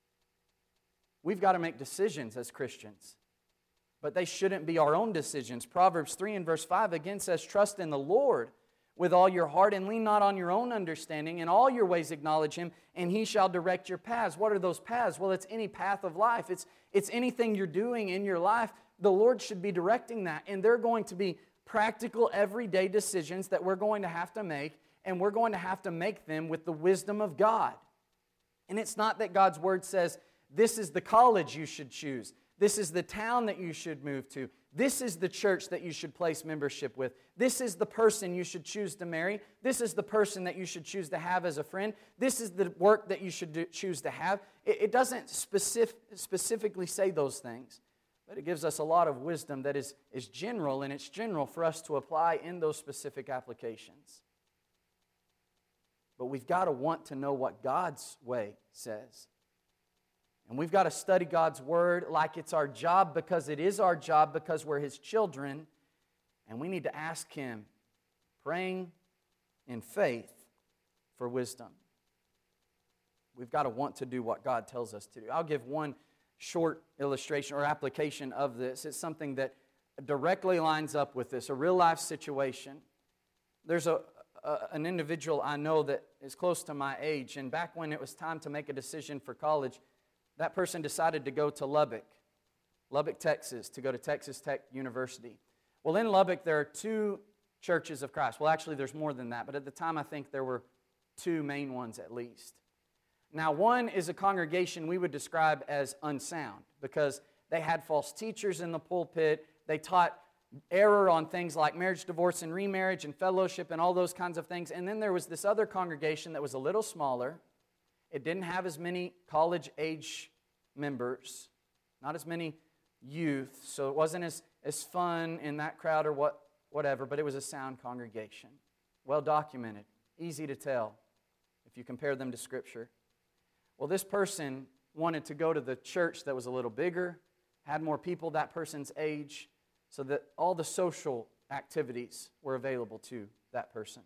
We've got to make decisions as Christians, but they shouldn't be our own decisions. Proverbs three and verse five again says, trust in the Lord with all your heart and lean not on your own understanding. In all your ways acknowledge Him, and He shall direct your paths. What are those paths? Well, it's any path of life. It's, it's anything you're doing in your life. The Lord should be directing that, and they're going to be practical, everyday decisions that we're going to have to make, and we're going to have to make them with the wisdom of God. And it's not that God's Word says, this is the college you should choose. This is the town that you should move to. This is the church that you should place membership with. This is the person you should choose to marry. This is the person that you should choose to have as a friend. This is the work that you should do, choose to have. It, it doesn't specific, specifically say those things. But it gives us a lot of wisdom that is, is general, and it's general for us to apply in those specific applications. But we've got to want to know what God's way says. And we've got to study God's Word like it's our job, because it is our job, because we're His children. And we need to ask Him, praying in faith, for wisdom. We've got to want to do what God tells us to do. I'll give one short illustration or application of this. It's something that directly lines up with this, a real-life situation. There's a, a an individual I know that is close to my age, and back when it was time to make a decision for college, that person decided to go to Lubbock, Lubbock, Texas, to go to Texas Tech University. Well, in Lubbock, there are two churches of Christ. Well, actually, there's more than that, but at the time, I think there were two main ones at least. Now, one is a congregation we would describe as unsound, because they had false teachers in the pulpit. They taught error on things like marriage, divorce, and remarriage, and fellowship, and all those kinds of things. And then there was this other congregation that was a little smaller. It didn't have as many college-age members, not as many youth, so it wasn't as, as fun in that crowd or what, whatever, but it was a sound congregation, well documented, easy to tell if you compare them to Scripture. Well, this person wanted to go to the church that was a little bigger, had more people that person's age, so that all the social activities were available to that person.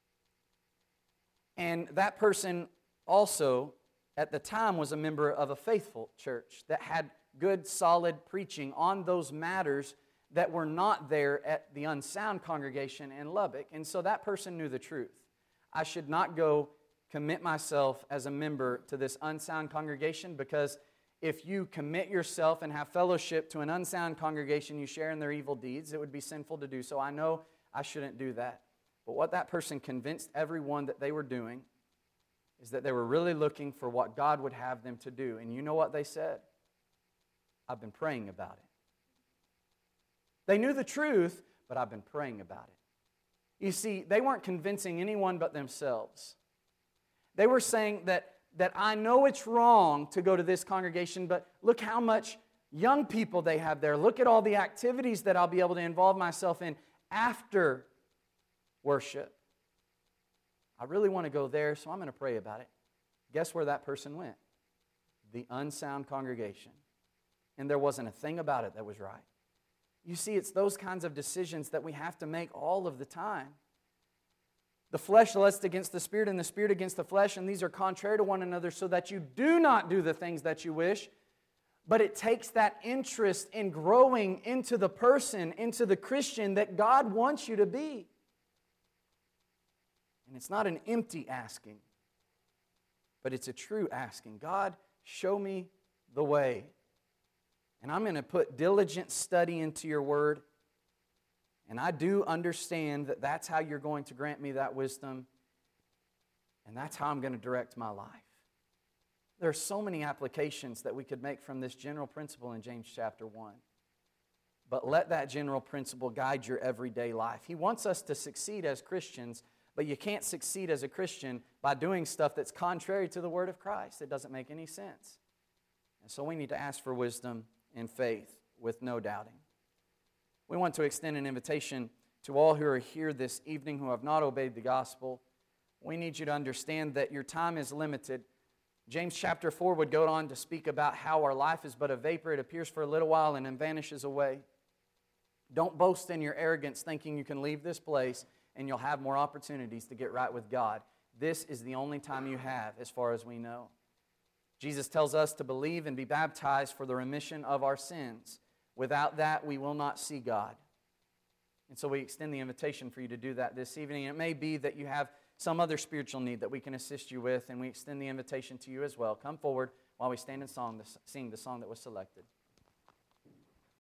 And that person also, at the time, was a member of a faithful church that had good, solid preaching on those matters that were not there at the unsound congregation in Lubbock. And so that person knew the truth. I should not go commit myself as a member to this unsound congregation, because if you commit yourself and have fellowship to an unsound congregation, you share in their evil deeds, it would be sinful to do so. I know I shouldn't do that. But what that person convinced everyone that they were doing is that they were really looking for what God would have them to do. And you know what they said? I've been praying about it. They knew the truth, but I've been praying about it. You see, they weren't convincing anyone but themselves. They were saying that, that I know it's wrong to go to this congregation, but look how much young people they have there. Look at all the activities that I'll be able to involve myself in after worship. I really want to go there, so I'm going to pray about it. Guess where that person went? The unsound congregation. And there wasn't a thing about it that was right. You see, it's those kinds of decisions that we have to make all of the time. The flesh lusts against the Spirit, and the Spirit against the flesh, and these are contrary to one another, so that you do not do the things that you wish. But it takes that interest in growing into the person, into the Christian that God wants you to be. And it's not an empty asking, but it's a true asking. God, show me the way. And I'm going to put diligent study into your word. And I do understand that that's how you're going to grant me that wisdom. And that's how I'm going to direct my life. There are so many applications that we could make from this general principle in James chapter one. But let that general principle guide your everyday life. He wants us to succeed as Christians, but you can't succeed as a Christian by doing stuff that's contrary to the Word of Christ. It doesn't make any sense. And so we need to ask for wisdom and faith with no doubting. We want to extend an invitation to all who are here this evening who have not obeyed the gospel. We need you to understand that your time is limited. James chapter four would go on to speak about how our life is but a vapor. It appears for a little while and then vanishes away. Don't boast in your arrogance thinking you can leave this place and you'll have more opportunities to get right with God. This is the only time you have as far as we know. Jesus tells us to believe and be baptized for the remission of our sins. Without that, we will not see God. And so we extend the invitation for you to do that this evening. It may be that you have some other spiritual need that we can assist you with, and we extend the invitation to you as well. Come forward while we stand and song, sing the song that was selected.